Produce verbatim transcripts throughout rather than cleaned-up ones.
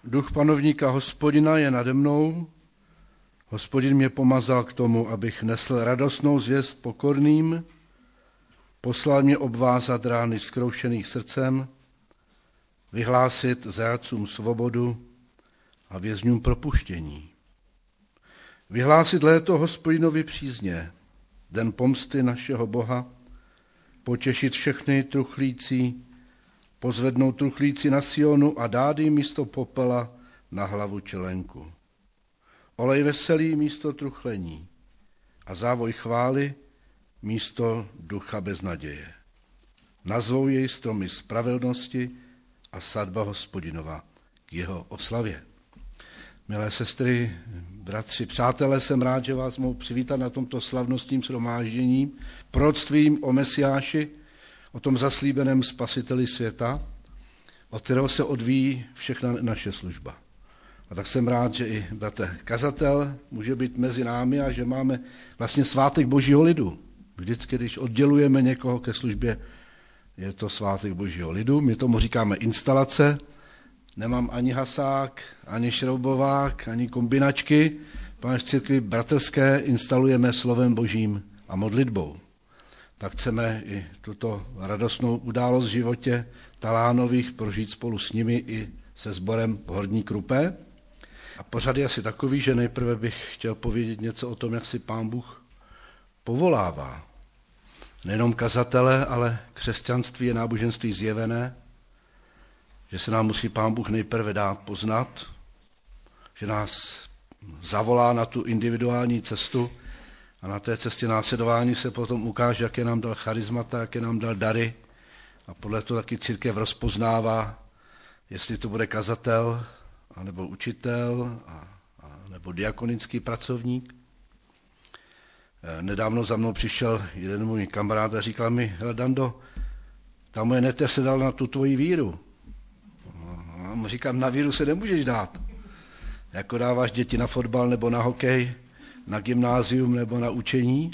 Duch panovníka Hospodina je nade mnou, Hospodin mě pomazal k tomu, abych nesl radostnou zvěst pokorným, poslal mě obvázat rány zkroušených srdcem, vyhlásit zajatcům svobodu a vězňům propuštění. Vyhlásit léto Hospodinovi přízně, den pomsty našeho Boha, potěšit všechny truchlící, pozvednout truchlíci na Sionu a dát jim místo popela na hlavu čelenku. Olej veselý místo truchlení a závoj chvály místo ducha beznaděje. Nazvou jej stromy spravedlnosti a sadba Hospodinova k jeho oslavě. Milé sestry, bratři, přátelé, jsem rád, že vás mohu přivítat na tomto slavnostním shromáždění proroctvím o Mesiáši, o tom zaslíbeném spasiteli světa, od kterého se odvíjí všechna naše služba. A tak jsem rád, že i bratr kazatel může být mezi námi a že máme vlastně svátek Božího lidu. Vždycky, když oddělujeme někoho ke službě, je to svátek Božího lidu. My tomu říkáme instalace. Nemám ani hasák, ani šroubovák, ani kombinačky. Pane, v církvi bratrské instalujeme slovem Božím a modlitbou. Tak chceme i tuto radostnou událost v životě Talánových prožít spolu s nimi i se sborem Horní Krupé. A pořad je asi takový, že nejprve bych chtěl povědět něco o tom, jak si Pán Bůh povolává. Nejenom kazatele, ale křesťanství je náboženství zjevené, že se nám musí Pán Bůh nejprve dát poznat, že nás zavolá na tu individuální cestu a na té cestě následování se potom ukáže, jaké nám dal charizmata, jaké nám dal dary a podle toho taky církev rozpoznává, jestli to bude kazatel, anebo učitel, a, a, nebo diakonický pracovník. Nedávno za mnou přišel jeden můj kamarád a říkal mi, hele Dando, ta moje neteř se dal na tu tvoji víru. A mu říkám, na víru se nemůžeš dát. Jako dáváš děti na fotbal nebo na hokej, na gymnázium nebo na učení.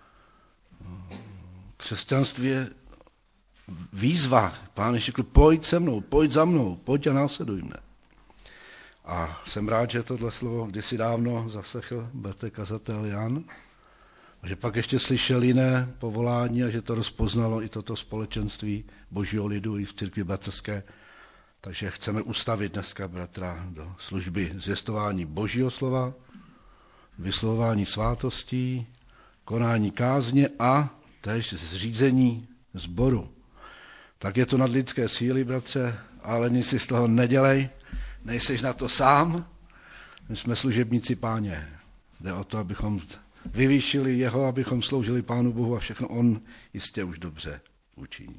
Křesťanství je výzva. Pán Ježíš řekl, pojď se mnou, pojď za mnou, pojď a následuj mne. A jsem rád, že tohle slovo kdysi dávno zaslechl bratr kazatel Jan, a že pak ještě slyšel jiné povolání a že to rozpoznalo i toto společenství Božího lidu i v církvi bratrské. Takže chceme ustavit dneska bratra do služby zvěstování Božího slova, vyslovování svátostí, konání kázně a též zřízení sboru. Tak je to nad lidské síly, bratře, ale nic si z toho nedělej, nejseš na to sám, my jsme služebníci Páně. Jde o to, abychom vyvýšili jeho, abychom sloužili Pánu Bohu a všechno on jistě už dobře učiní.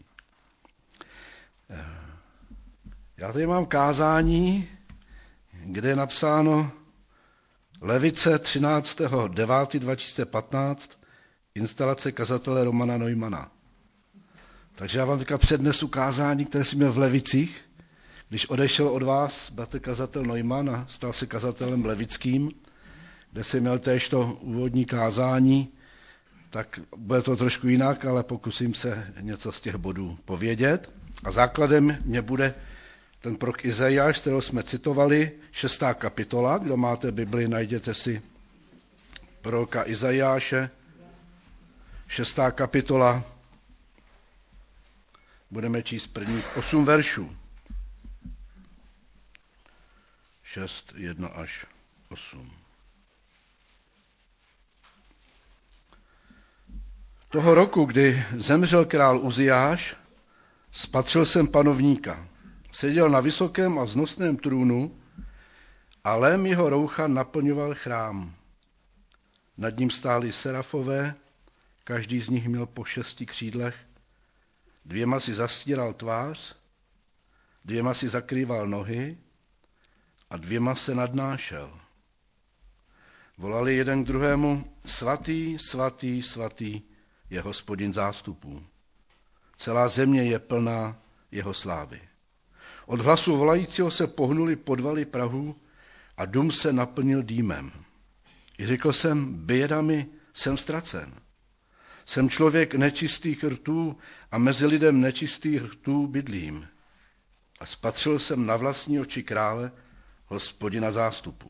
Já tady mám kázání, kde je napsáno Levice třináctého devátého dva tisíce patnáct, instalace kazatele Romana Neumana. Takže já vám teďka přednesu kázání, které jsem měl v Levicích, když odešel od vás bratr kazatel Neumann a stal se kazatelem levickým, kde jsem měl též to úvodní kázání, tak bude to trošku jinak, ale pokusím se něco z těch bodů povědět. A základem mě bude ten prorok Izajáš, kterého jsme citovali, šestá kapitola. Kdo máte Bibli, najděte si proroka Izajáše, šestá kapitola. Budeme číst prvních osm veršů. šest, jedna až osm. Toho roku, kdy zemřel král Uziáš, spatřil jsem panovníka. Seděl na vysokém a vznosném trůnu a lém jeho roucha naplňoval chrám. Nad ním stáli serafové, každý z nich měl po šesti křídlech, dvěma si zastíral tvář, dvěma si zakrýval nohy a dvěma se nadnášel. Volali jeden k druhému, svatý, svatý, svatý je Hospodin zástupů. Celá země je plná jeho slávy. Od hlasu volajícího se pohnuli podvaly prahu a dům se naplnil dýmem. I řekl jsem, běda mi, jsem ztracen. Jsem člověk nečistých rtů a mezi lidem nečistých rtů bydlím. A spatřil jsem na vlastní oči krále Hospodina zástupu.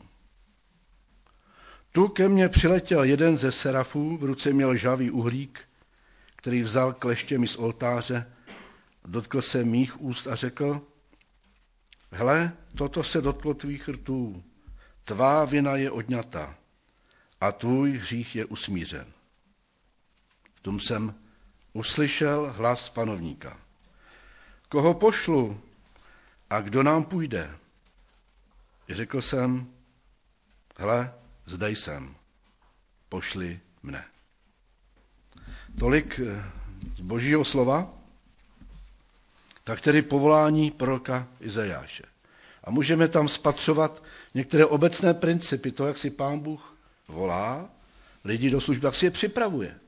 Tu ke mně přiletěl jeden ze serafů, v ruce měl žhavý uhlík, který vzal kleštěmi z oltáře, dotkl se mých úst a řekl, hele, toto se dotklo tvých rtů, tvá vina je odňata a tvůj hřích je usmířen. V tom jsem uslyšel hlas panovníka. Koho pošlu a kdo nám půjde? Řekl jsem, hele, zde jsem, pošli mne. Tolik z Božího slova, tak tedy povolání proroka Izajáše. A můžeme tam spatřovat některé obecné principy, to, jak si Pán Bůh volá lidi do služby, jak si je připravuje.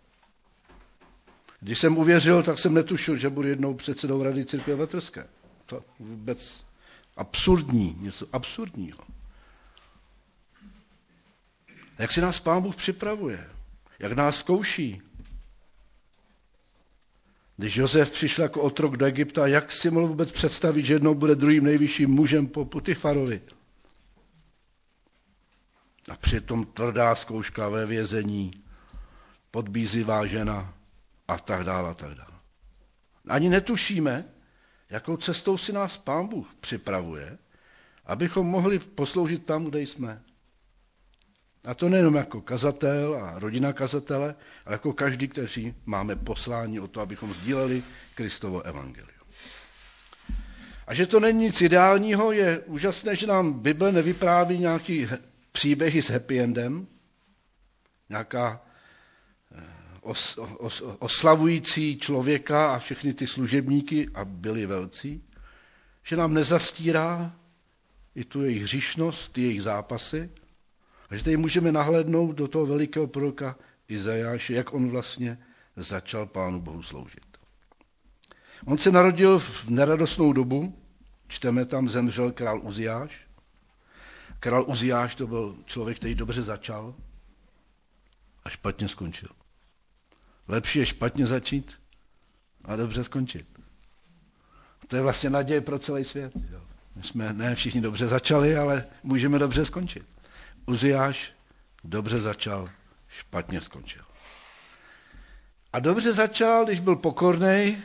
Když jsem uvěřil, tak jsem netušil, že budu jednou předsedou Rady církve bratrské. To vůbec absurdní, něco absurdního. Jak si nás Pán Bůh připravuje, jak nás zkouší. Když Josef přišel jako otrok do Egypta, jak si mohl vůbec představit, že jednou bude druhým nejvyšším mužem po Potifarovi? A přitom tvrdá zkouška ve vězení, podbízivá žena a tak dále a tak dále. Ani netušíme, jakou cestou si nás Pán Bůh připravuje, abychom mohli posloužit tam, kde jsme. A to nejenom jako kazatel a rodina kazatele, ale jako každý, kteří máme poslání o to, abychom sdíleli Kristovo evangelium. A že to není nic ideálního, je úžasné, že nám Bible nevypráví nějaký příběhy s happy endem, nějaká os, os, oslavující člověka a všechny ty služebníky a byli velcí, že nám nezastírá i tu jejich hříšnost, ty jejich zápasy, a že tady můžeme nahlédnout do toho velikého proroka Izajáše, jak on vlastně začal Pánu Bohu sloužit. On se narodil v neradostnou dobu, čteme tam, zemřel král Uziáš. Král Uziáš to byl člověk, který dobře začal a špatně skončil. Lepší je špatně začít a dobře skončit. To je vlastně naděje pro celý svět. My jsme ne všichni dobře začali, ale můžeme dobře skončit. Uziáš dobře začal, špatně skončil. A dobře začal, když byl pokornej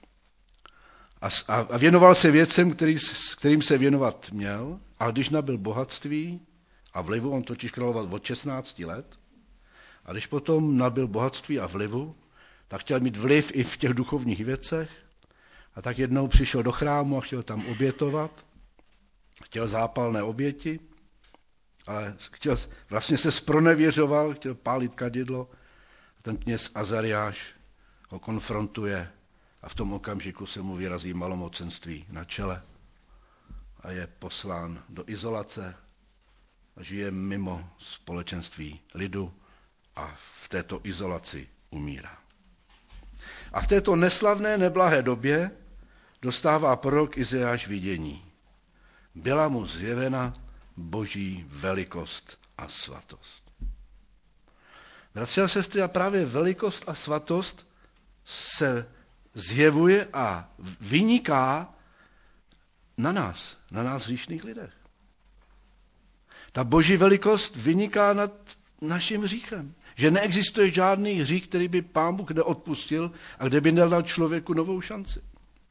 a, a věnoval se věcem, který, kterým se věnovat měl, a když nabyl bohatství a vlivu, on totiž královal od šestnácti let, a když potom nabyl bohatství a vlivu, tak chtěl mít vliv i v těch duchovních věcech, a tak jednou přišel do chrámu a chtěl tam obětovat, chtěl zápalné oběti, ale chtěl, vlastně se zpronevěřoval, chtěl pálit kadidlo. Ten kněz Azariáš ho konfrontuje a v tom okamžiku se mu vyrazí malomocenství na čele a je poslán do izolace a žije mimo společenství lidu a v této izolaci umírá. A v této neslavné, neblahé době dostává prorok Izajáš vidění. Byla mu zjevena Boží velikost a svatost. Bratři a sestry, a právě velikost a svatost se zjevuje a vyniká na nás, na nás hříšných lidech. Ta Boží velikost vyniká nad naším hříchem. Že neexistuje žádný hřích, který by Pán Bůh neodpustil a kde by nedal člověku novou šanci.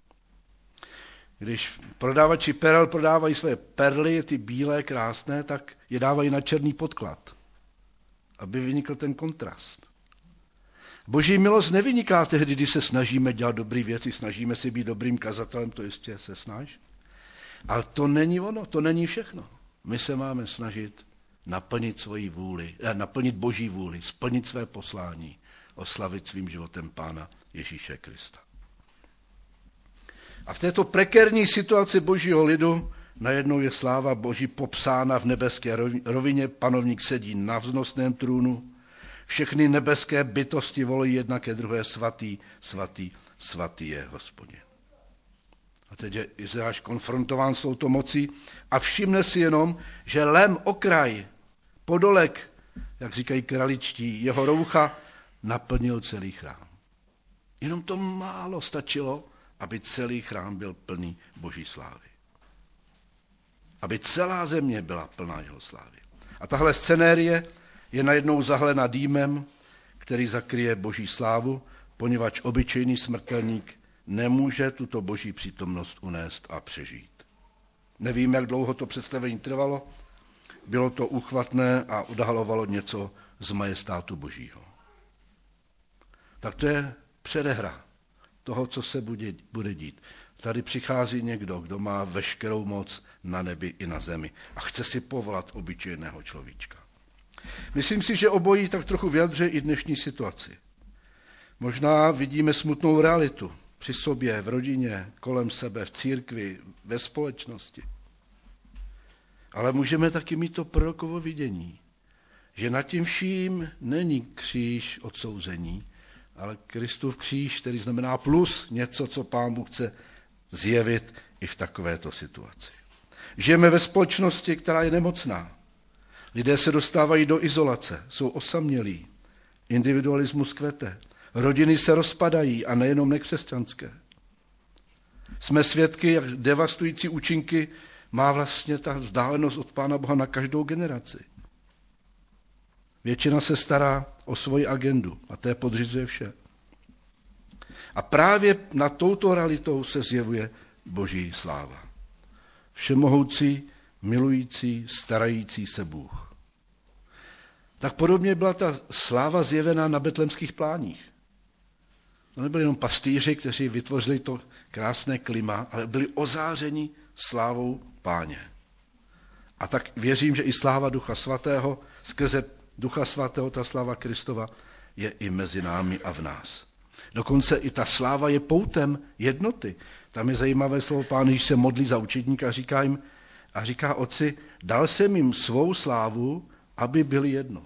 Když prodávači perel prodávají své perly, ty bílé, krásné, tak je dávají na černý podklad, aby vynikl ten kontrast. Boží milost nevyniká tehdy, když se snažíme dělat dobré věci, snažíme si být dobrým kazatelem, to jistě se snaž. Ale to není ono, to není všechno. My se máme snažit naplnit svoji vůli, eh, naplnit Boží vůli, splnit své poslání, oslavit svým životem Pána Ježíše Krista. A v této prekérní situaci Božího lidu najednou je sláva Boží popsána v nebeské rovině, panovník sedí na vznosném trůnu, všechny nebeské bytosti volají jedna ke druhé, svatý, svatý, svatý je Hospodin. A teď je Izajáš konfrontován s touto mocí a všimne si jenom, že lem, okraj, podolek, jak říkají kraličtí, jeho roucha naplnil celý chrám. Jenom to málo stačilo, aby celý chrám byl plný Boží slávy. aby celá země byla plná jeho slávy. A tahle scenérie je najednou zahlena dýmem, který zakryje boží slávu, poněvadž obyčejný smrtelník nemůže tuto boží přítomnost unést a přežít. Nevím, jak dlouho to představení trvalo, bylo to úchvatné a odhalovalo něco z majestátu božího. Tak to je předehra toho, co se bude, bude dít. Tady přichází někdo, kdo má veškerou moc na nebi i na zemi a chce si povolat obyčejného človíčka. Myslím si, že obojí tak trochu vyjadřuje i dnešní situaci. Možná vidíme smutnou realitu při sobě, v rodině, kolem sebe, v církvi, ve společnosti. Ale můžeme taky mít to prorokovo vidění, že nad tím vším není kříž odsouzení, ale Kristův kříž, který znamená plus něco, co Pán Bůh chce zjevit i v takovéto situaci. Žijeme ve společnosti, která je nemocná. Lidé se dostávají do izolace, jsou osamělí, individualismus kvete, rodiny se rozpadají a nejenom nekřesťanské. Jsme svědky, jak devastující účinky má vlastně ta vzdálenost od Pána Boha na každou generaci. Většina se stará o svoji agendu a té podřizuje vše. A právě nad touto realitou se zjevuje boží sláva. Všemohoucí, milující, starající se Bůh. Tak podobně byla ta sláva zjevená na betlemských pláních. To nebyli jenom pastýři, kteří vytvořili to krásné klima, ale byli ozářeni slávou Páně. A tak věřím, že i sláva Ducha Svatého, skrze Ducha Svatého, ta sláva Kristova, je i mezi námi a v nás. Dokonce i ta sláva je poutem jednoty. Tam je zajímavé slovo, Pán Ježíš se modlí za učedníka a říká jim, a říká otci, dal jsem jim svou slávu, aby byli jedno.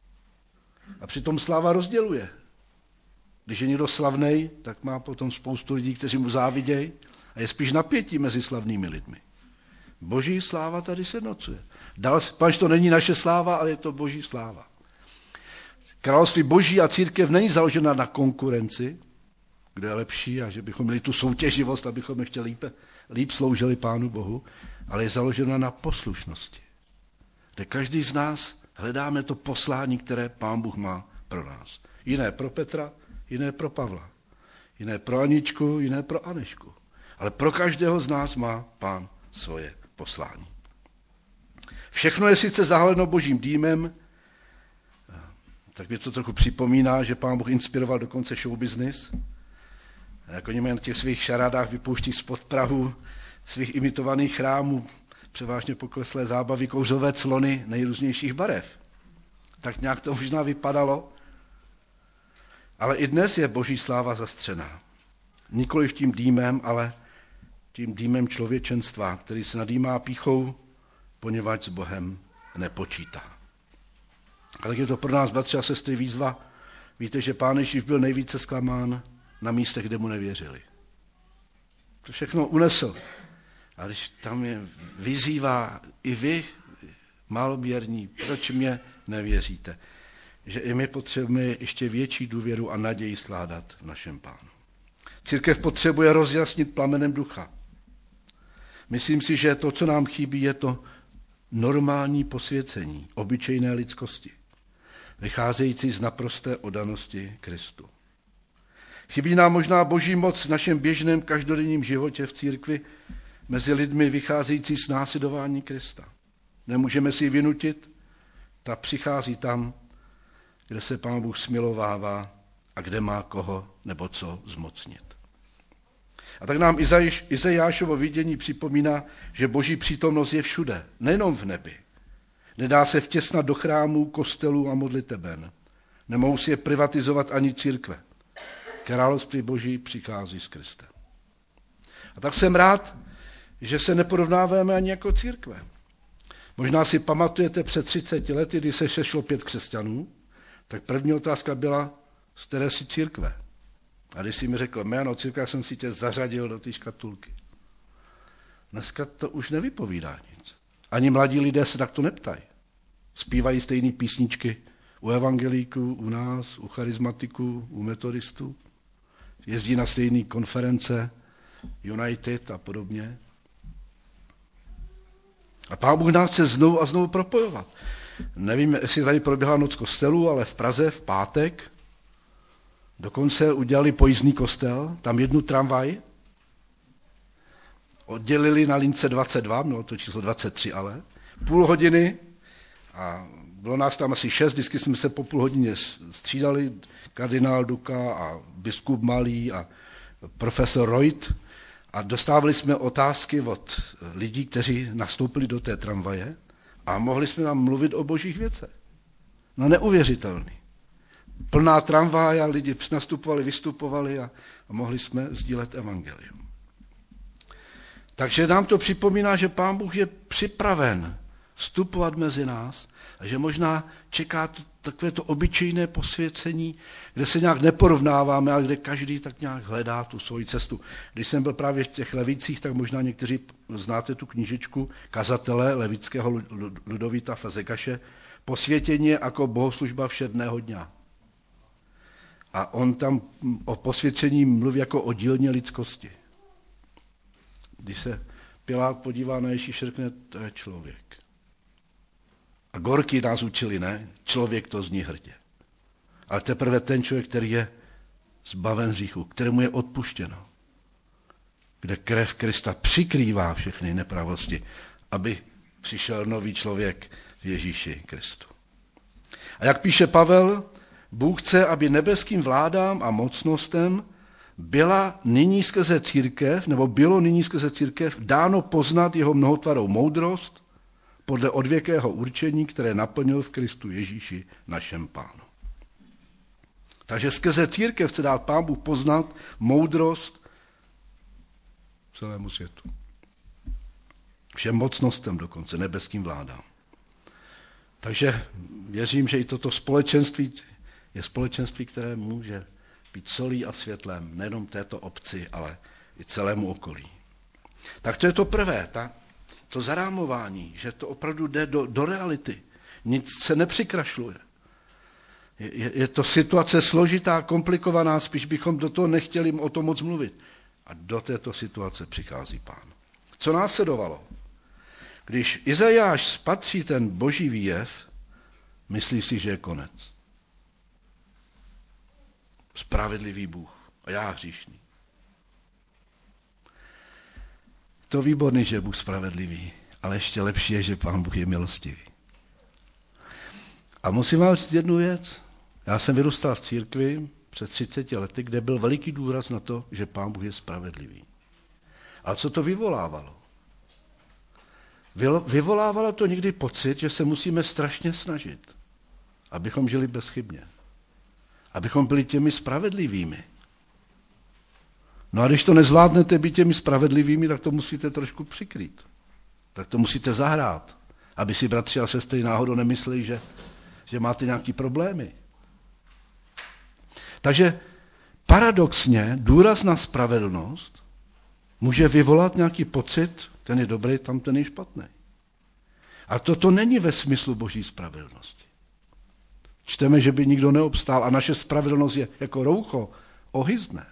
A přitom sláva rozděluje. Když je někdo slavnej, tak má potom spoustu lidí, kteří mu závidějí a je spíš napětí mezi slavnými lidmi. Boží sláva tady se nocuje. Dal, pač to není naše sláva, ale je to boží sláva. Království boží a církev není založena na konkurenci, kdo je lepší a že bychom měli tu soutěživost, abychom ještě líp, líp sloužili Pánu Bohu, ale je založena na poslušnosti. Kde každý z nás hledáme to poslání, které Pán Bůh má pro nás. Jiné pro Petra, jiné pro Pavla, jiné pro Aničku, jiné pro Anešku. Ale pro každého z nás má Pán svoje poslání. Všechno je sice zahaleno božím dýmem, tak mě to trochu připomíná, že Pán Bůh inspiroval dokonce show business. Jak oni mají na těch svých šarádách vypouští spod prahu svých imitovaných chrámů převážně pokleslé zábavy, kouřové clony nejrůznějších barev. Tak nějak to možná vypadalo. Ale i dnes je boží sláva zastřená. Nikoliv tím dýmem, ale tím dýmem člověčenstva, který se nadýmá pýchou, poněvadž s Bohem nepočítá. A tak je to pro nás, bratři a sestry, výzva. Víte, že Pán Ježíš byl nejvíce zklamán na místech, kde mu nevěřili. To všechno unesl. A když tam je vyzývá, i vy, maloměrní, proč mě nevěříte? Že i my potřebujeme ještě větší důvěru a naději skládat v našem Pánu. Církev potřebuje rozjasnit plamenem ducha. Myslím si, že to, co nám chybí, je to normální posvěcení obyčejné lidskosti, vycházející z naprosté oddanosti Kristu. Chybí nám možná boží moc v našem běžném každodenním životě v církvi mezi lidmi vycházející z následování Krista. Nemůžeme si ji vynutit, ta přichází tam, kde se Pán Bůh smilovává a kde má koho nebo co zmocnit. A tak nám Izajášovo vidění připomíná, že boží přítomnost je všude, nejenom v nebi. Nedá se vtěsnat do chrámů, kostelů a modliteben. Nemohou si je privatizovat ani církve. Království boží přichází s Kristem. A tak jsem rád, že se neporovnáváme ani jako církve. Možná si pamatujete před třiceti lety, kdy se sešlo pět křesťanů, tak první otázka byla, z které si církve. A když jsi mi řekl, jméno církve, jsem si tě zařadil do té škatulky. Dneska to už nevypovídá nic. Ani mladí lidé se takto neptají. Zpívají stejné písničky u evangelíků, u nás, u charizmatiků, u metodistů. Jezdí na stejné konference, United a podobně. A Pán Bůh nás chce znovu a znovu propojovat. Nevím, jestli tady proběhla noc kostelů, ale v Praze v pátek dokonce udělali pojízdný kostel, tam jednu tramvaj, oddělili na lince dvacet dva, mělo to číslo dvacet tři ale, půl hodiny a bylo nás tam asi šest, vždycky jsme se po půl hodině střídali, kardinál Duka a biskup Malý a profesor Reut a dostávali jsme otázky od lidí, kteří nastoupili do té tramvaje a mohli jsme nám mluvit o božích věcech. No neuvěřitelný. Plná tramvaj a lidi nastupovali, vystupovali a, a mohli jsme sdílet evangelium. Takže nám to připomíná, že Pán Bůh je připraven vstupovat mezi nás a že možná čeká to, takové to obyčejné posvěcení, kde se nějak neporovnáváme, ale kde každý tak nějak hledá tu svoji cestu. Když jsem byl právě v těch Levicích, tak možná někteří znáte tu knížečku kazatele levického Ludovita Fazegaše Posvětění jako bohoslužba všedného dňa. A on tam o posvěcení mluví jako o dílně lidskosti. Když se Pilát podívá na Ježíše, řekne, to je člověk. A Gorky nás učili, ne? Člověk to zní hrdě. Ale teprve ten člověk, který je zbaven hříchu, kterému je odpuštěno, kde krev Krista přikrývá všechny nepravosti, aby přišel nový člověk v Ježíši Kristu. A jak píše Pavel, Bůh chce, aby nebeským vládám a mocnostem byla nyní skrze církev, nebo bylo nyní skrze církev dáno poznat jeho mnohotvarou moudrost podle odvěkého určení, které naplnil v Kristu Ježíši našem Pánu. Takže skrze církev chce dát Pán Bůh poznat moudrost celému světu. Všem mocnostem dokonce, nebeským vládám. Takže věřím, že i toto společenství je společenství, které může být solí a světlem nejenom této obci, ale i celému okolí. Tak to je to prvé, ta, to zarámování, že to opravdu jde do, do reality. Nic se nepřikrašluje. Je, je, je to situace složitá, komplikovaná, spíš bychom do toho nechtěli o tom moc mluvit. A do této situace přichází Pán. Co následovalo? Když Izajáš spatří ten boží výjev, myslí si, že je konec. Spravedlivý Bůh a já hříšný. To výborný, že je Bůh spravedlivý, ale ještě lepší je, že Pán Bůh je milostivý. A musím vám říct jednu věc. Já jsem vyrůstal v církvi před třiceti lety, kde byl veliký důraz na to, že Pán Bůh je spravedlivý. A co to vyvolávalo? Vyvolávalo to někdy pocit, že se musíme strašně snažit, abychom žili bezchybně. Abychom byli těmi spravedlivými. No a když to nezvládnete být těmi spravedlivými, tak to musíte trošku přikrýt. Tak to musíte zahrát, aby si bratři a sestry náhodou nemysleli, že, že máte nějaké problémy. Takže paradoxně důraz na spravedlnost může vyvolat nějaký pocit, ten je dobrý, tam ten je špatný. A toto není ve smyslu boží spravedlnosti. Čteme, že by nikdo neobstál a naše spravedlnost je jako roucho, ohyzné.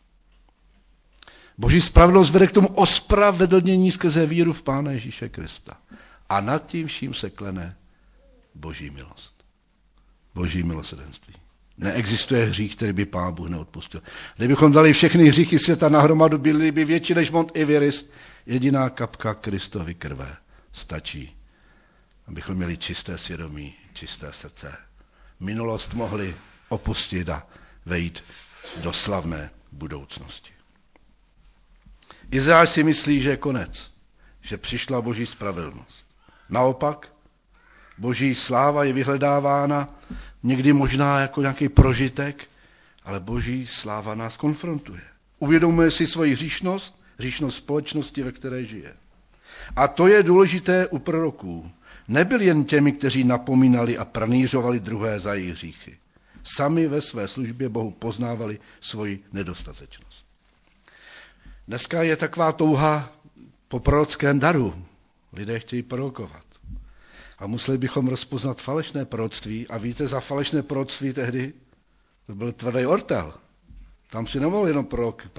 Boží spravedlnost vede k tomu ospravedlnění skrze víru v Pána Ježíše Krista. A nad tím vším se klene boží milost. Boží milosrdenství. Neexistuje hřích, který by Pán Bůh neodpustil. Kdybychom dali všechny hříchy světa nahromadu, byly by větší než Mont Everest, jediná kapka Kristovy krve stačí, abychom měli čisté svědomí, čisté srdce. Minulost mohli opustit a vejít do slavné budoucnosti. Izajáš si myslí, že je konec, že přišla boží spravedlnost. Naopak, boží sláva je vyhledávána někdy možná jako nějaký prožitek, ale boží sláva nás konfrontuje. Uvědomuje si svoji hříšnost, hříšnost společnosti, ve které žije. A to je důležité u proroků. Nebyl jen těmi, kteří napomínali a pranířovali druhé za jejich hříchy. Sami ve své službě Bohu poznávali svoji nedostatečnost. Dneska je taková touha po prorockém daru. Lidé chtějí prorokovat. A museli bychom rozpoznat falešné proroctví. A víte, za falešné proroctví tehdy to byl tvrdý ortel. Tam si nemohl jenom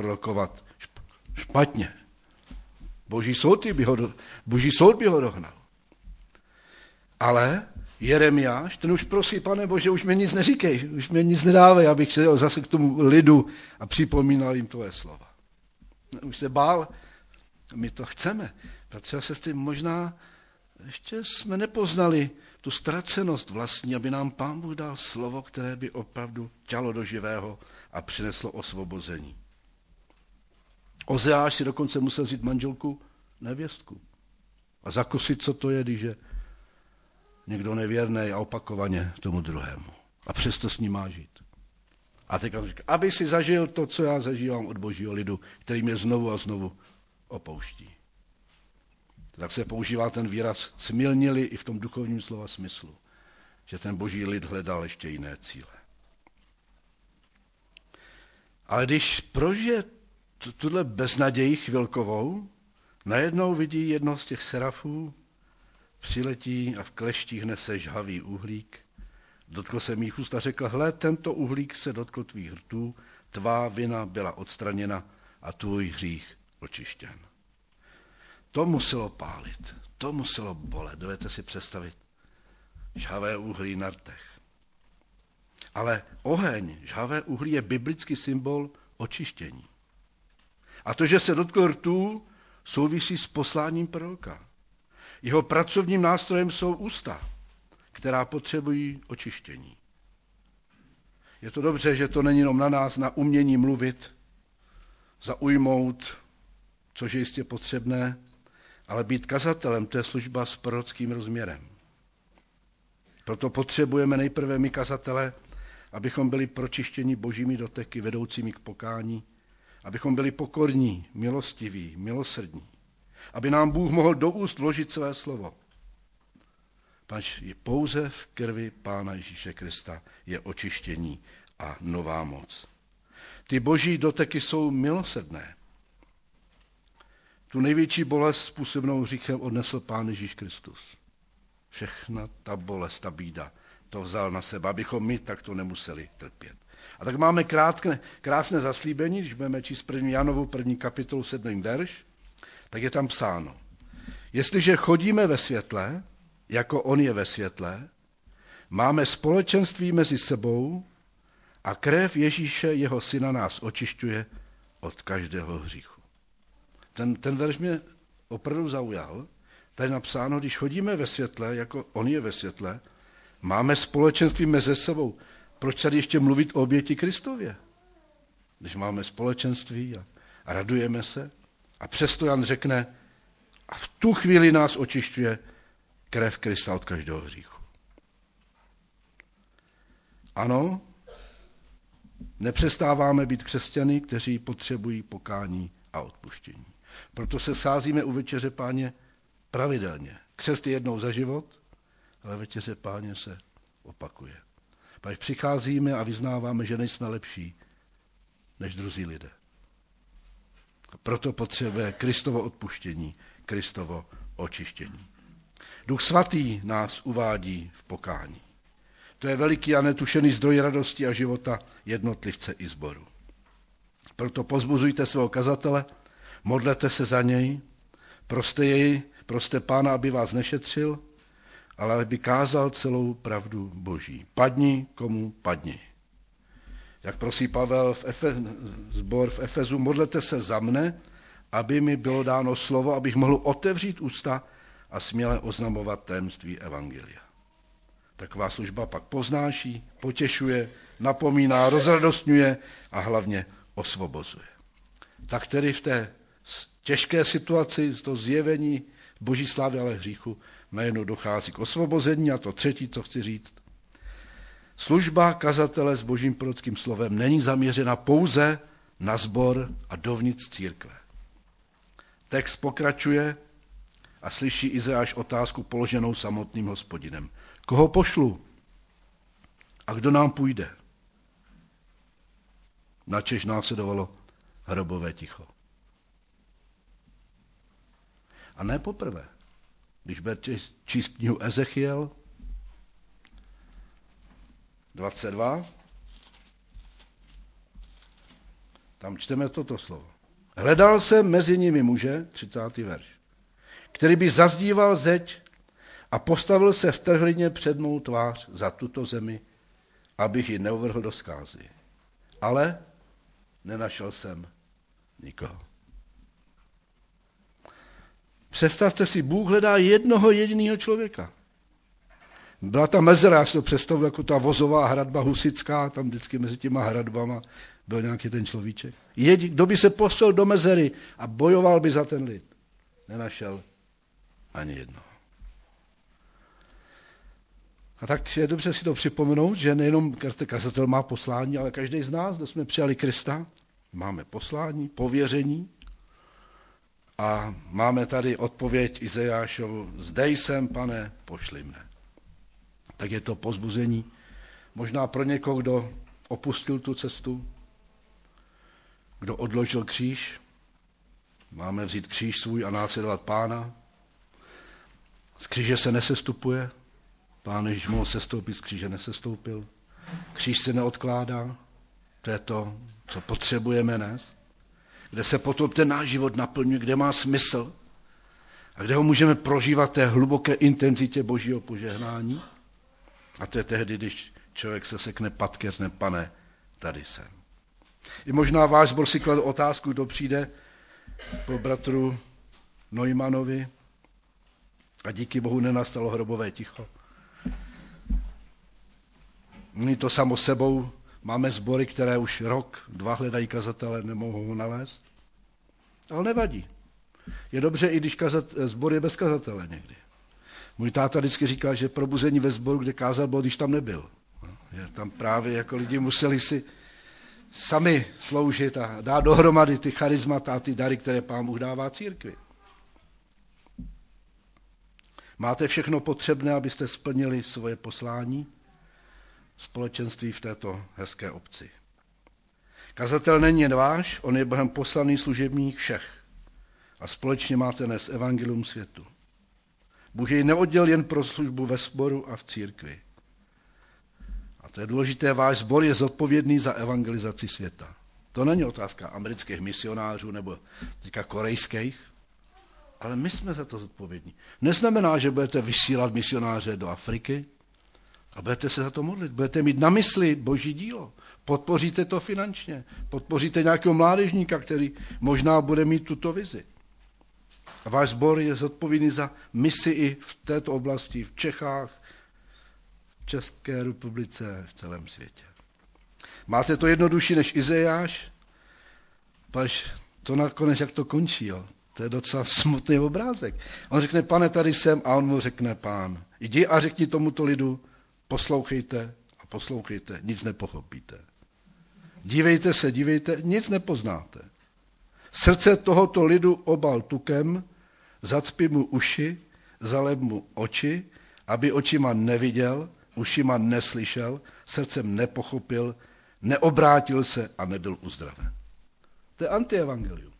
prorokovat špatně. Boží soud by ho, boží soud by ho dohnal. Ale Jeremiáš, ten už prosí, Pane Bože, už mi nic neříkej, už mi nic nedávej, abych šel zase k tomu lidu a připomínal jim tvoje slova. Už se bál, my to chceme. Protože se s tím možná ještě jsme nepoznali tu ztracenost vlastní, aby nám Pán Bůh dal slovo, které by opravdu tělo do živého a přineslo osvobození. Ozeáš si dokonce musel vzít manželku nevěstku a zakusit, co to je, když je někdo nevěrný a opakovaně tomu druhému. A přesto s ním má žít. A teď on říká, aby si zažil to, co já zažívám od božího lidu, který mě znovu a znovu opouští. Tak se používá ten výraz smilnili i v tom duchovním slova smyslu, že ten boží lid hledal ještě jiné cíle. Ale když prožije tuhle beznaději chvilkovou, najednou vidí jedno z těch serafů, přiletí a v kleštích nese žhavý uhlík. Dotkl se mých úst a řekl, hle, tento uhlík se dotkl tvých rtů, tvá vina byla odstraněna a tvůj hřích očištěn. To muselo pálit, to muselo bolet, dovedete si představit. Žhavé uhlí na rtech. Ale oheň, žhavé uhlí je biblický symbol očištění. A to, že se dotkl rtů, souvisí s posláním proroka. Jeho pracovním nástrojem jsou ústa, která potřebují očištění. Je to dobře, že to není jenom na nás, na umění mluvit, zaujmout, což je jistě potřebné, ale být kazatelem, to je služba s prorockým rozměrem. Proto potřebujeme nejprve my kazatele, abychom byli pročištěni božími doteky vedoucími k pokání, abychom byli pokorní, milostiví, milosrdní, aby nám Bůh mohl do úst vložit své slovo. Pač pouze v krvi Pána Ježíše Krista je očištění a nová moc. Ty boží doteky jsou milosrdné. Tu největší bolest způsobenou hříchem odnesl Pán Ježíš Kristus. Všechna ta bolest, ta bída, to vzal na sebe, abychom my takto nemuseli trpět. A tak máme krátké, krásné zaslíbení, když budeme číst první Janovu první kapitolu sedmý verš, tak je tam psáno. Jestliže chodíme ve světle, jako on je ve světle, máme společenství mezi sebou a krev Ježíše, jeho syna, nás očišťuje od každého hříchu. Ten, ten verš mě opravdu zaujal. Tady je napsáno, když chodíme ve světle, jako on je ve světle, máme společenství mezi sebou. Proč tady ještě mluvit o oběti Kristově? Když máme společenství a, a radujeme se. A přesto Jan řekne, a v tu chvíli nás očišťuje krev Krista od každého hříchu. Ano, nepřestáváme být křesťany, kteří potřebují pokání a odpuštění. Proto se sázíme u večeře Páně pravidelně. Křest je jednou za život, ale večeře Páně se opakuje. Pak přicházíme a vyznáváme, že nejsme lepší než druzí lidé. A proto potřebuje Kristovo odpuštění, Kristovo očištění. Duch svatý nás uvádí v pokání. To je veliký a netušený zdroj radosti a života jednotlivce i sboru. Proto pozbuzujte svého kazatele, modlete se za něj, proste jej, proste Pána, aby vás nešetřil, ale aby kázal celou pravdu Boží. Padni, komu padni. Jak prosí Pavel v Efe, zbor v Efezu, modlete se za mne, aby mi bylo dáno slovo, abych mohl otevřít ústa a směle oznamovat tajemství evangelia. Taková služba pak poznáší, potěšuje, napomíná, rozradostňuje a hlavně osvobozuje. Tak tedy v té těžké situaci, z toho zjevení boží slávy, ale hříchu, najednou dochází k osvobození. A to třetí, co chci říct. Služba kazatele s božím prorockým slovem není zaměřena pouze na sbor a dovnitř církve. Text pokračuje a slyší Izajáš otázku položenou samotným Hospodinem. Koho pošlu? A kdo nám půjde? Načež následovalo hrobové ticho. A ne poprvé. Když budete číst knihu Ezechiel dvacet dva, tam čteme toto slovo. Hledal jsem mezi nimi muže, třicátý verš, který by zazdíval zeď a postavil se v trhlině před mou tvář za tuto zemi, abych ji neuvrhl do zkázy. Ale nenašel jsem nikoho. Představte si, Bůh hledá jednoho jediného člověka. Byla ta mezera, já si to představuji jako ta vozová hradba husitská, tam vždycky mezi těma hradbama byl nějaký ten človíček. Jedi, kdo by se poslal do mezery a bojoval by za ten lid? Nenašel ani jednoho. A tak je dobře si to připomenout, že nejenom každý kazatel má poslání, ale každý z nás, kdo jsme přijali Krista, máme poslání, pověření a máme tady odpověď Izajášovu, zde jsem, Pane, pošli mne. Tak je to povzbuzení možná pro někoho, kdo opustil tu cestu, kdo odložil kříž. Máme vzít kříž svůj a následovat Pána. Z kříže se nesestupuje. Pán Ježíš mohl sestoupit, z kříže nesestoupil. Kříž se neodkládá. To je to, co potřebujeme dnes. Kde se potom ten náš život naplňuje, kde má smysl a kde ho můžeme prožívat té hluboké intenzitě Božího požehnání. A to je tehdy, když člověk se sekne patky a řekne, Pane, tady jsem. I možná váš sbor si kladl otázku, kdo přijde po bratru Neumannovi a díky Bohu nenastalo hrobové ticho. Není to samo sebou, máme sbory, které už rok, dva hledají kazatele, nemohou ho nalézt. Ale nevadí. Je dobře, i když kazat, sbor je bez kazatele někdy. Můj táta vždycky říkal, že probuzení ve sboru, kde kázal, bylo, když tam nebyl. Že tam právě jako lidi museli si sami sloužit a dát dohromady ty charizmata a ty dary, které Pán Bůh dává církvi. Máte všechno potřebné, abyste splnili svoje poslání, společenství v této hezké obci. Kazatel není jen váš, on je Bohem poslaný služebník všech. A společně máte nést evangelium světu. Bůh jej neoddělil jen pro službu ve sboru a v církvi. A to je důležité, váš sbor je zodpovědný za evangelizaci světa. To není otázka amerických misionářů nebo teďka korejských, ale my jsme za to zodpovědní. Neznamená, že budete vysílat misionáře do Afriky a budete se za to modlit. Budete mít na mysli Boží dílo. Podpoříte to finančně. Podpoříte nějakého mládežníka, který možná bude mít tuto vizi. A váš sbor je zodpovědný za misi i v této oblasti, v Čechách, v České republice, v celém světě. Máte to jednodušší než Izajáš? Paž to nakonec, jak to končí, jo? To je docela smutný obrázek. On řekne, Pane, tady jsem, a on mu řekne, Pán, jdi a řekni tomuto lidu, poslouchejte a poslouchejte, nic nepochopíte. Dívejte se, dívejte, nic nepoznáte. Srdce tohoto lidu obal tukem, zacpi mu uši, zaleb mu oči, aby očima neviděl, ušima neslyšel, srdcem nepochopil, neobrátil se a nebyl uzdraven. To je antievangelium.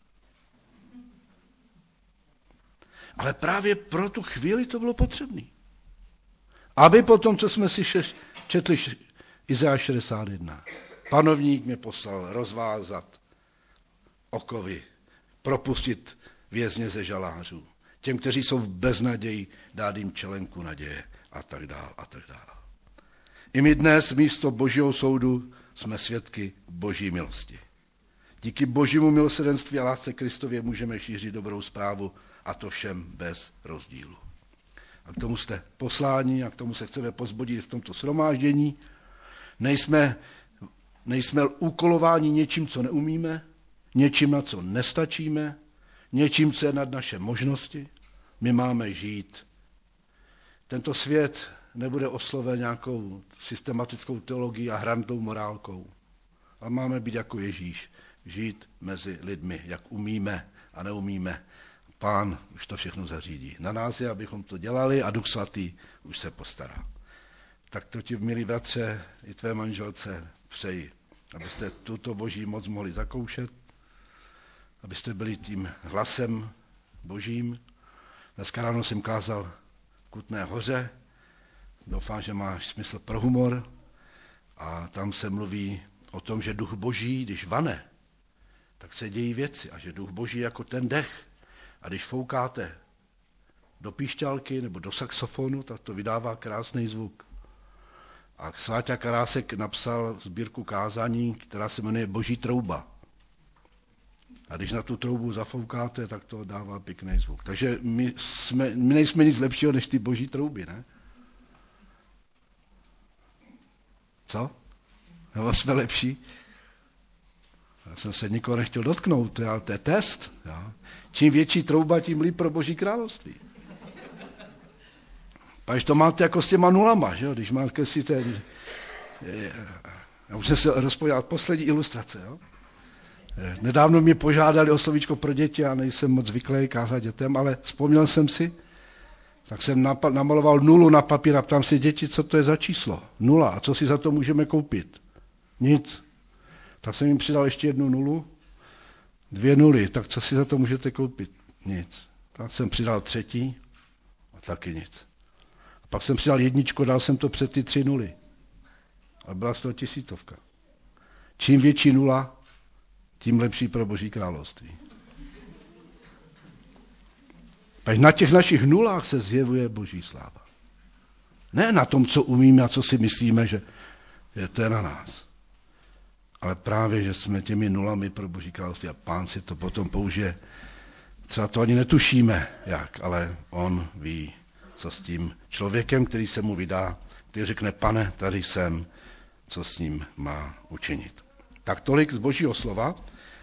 Ale právě pro tu chvíli to bylo potřebné. Aby potom, co jsme si šeš, četli Izajáš šedesát jedna, panovník mě poslal rozvázat okovy, propustit vězně ze žalářů, těm, kteří jsou v beznaději, dát jim čelenku naděje a tak dál a tak dál. I my dnes místo Božího soudu jsme svědky Boží milosti. Díky Božímu milosrdenství a lásce Kristově můžeme šířit dobrou zprávu a to všem bez rozdílu. A k tomu jste posláni a k tomu se chceme pozbudit v tomto shromáždění. Nejsme, nejsme úkolováni něčím, co neumíme, něčím, na co nestačíme, něčím, co je nad naše možnosti. My máme žít. Tento svět nebude osloven nějakou systematickou teologií a hranou morálkou. Ale máme být jako Ježíš, žít mezi lidmi, jak umíme a neumíme. Pán už to všechno zařídí. Na nás je, abychom to dělali a Duch Svatý už se postará. Tak to ti, milí bratře, i tvé manželce přeji, abyste tuto Boží moc mohli zakoušet, abyste byli tím hlasem Božím. Dneska ráno jsem kázal v Kutné Hoře, doufám, že máš smysl pro humor a tam se mluví o tom, že Duch Boží, když vane, tak se dějí věci a že Duch Boží jako ten dech a když foukáte do píšťalky nebo do saxofonu, tak to vydává krásný zvuk. A Sváťa Karásek napsal sbírku kázání, která se jmenuje Boží trouba. A když na tu troubu zafoukáte, tak to dává pěkný zvuk. Takže my, jsme, my nejsme nic lepšího než ty boží trouby, ne? Co? Nebo jsme lepší? Já jsem se nikoho nechtěl dotknout, ale to je test. Jo? Čím větší trouba, tím líp pro Boží království. Když to máte jako s těma nulama, že jo? Když máte si ten... Já už jsem se rozpověděl, poslední ilustrace. Jo? Nedávno mě požádali o slovíčko pro děti, já nejsem moc zvyklý kázat dětem, ale vzpomněl jsem si, tak jsem namaloval nulu na papír a ptám si děti, co to je za číslo. Nula. A co si za to můžeme koupit? Nic. Tak jsem jim přidal ještě jednu nulu, dvě nuly, tak co si za to můžete koupit? Nic. Tak jsem přidal třetí a taky nic. A pak jsem přidal jedničku, dal jsem to před ty tři nuly. A byla z toho tisícovka. Čím větší nula, tím lepší pro Boží království. Pak na těch našich nulách se zjevuje Boží sláva. Ne na tom, co umíme a co si myslíme, že je to na nás. Ale právě, že jsme těmi nulami pro Boží království a Pán si to potom použije. Třeba to ani netušíme, jak, ale on ví, co s tím člověkem, který se mu vydá, který řekne, pane, tady jsem, co s ním má učinit. Tak tolik z Božího slova.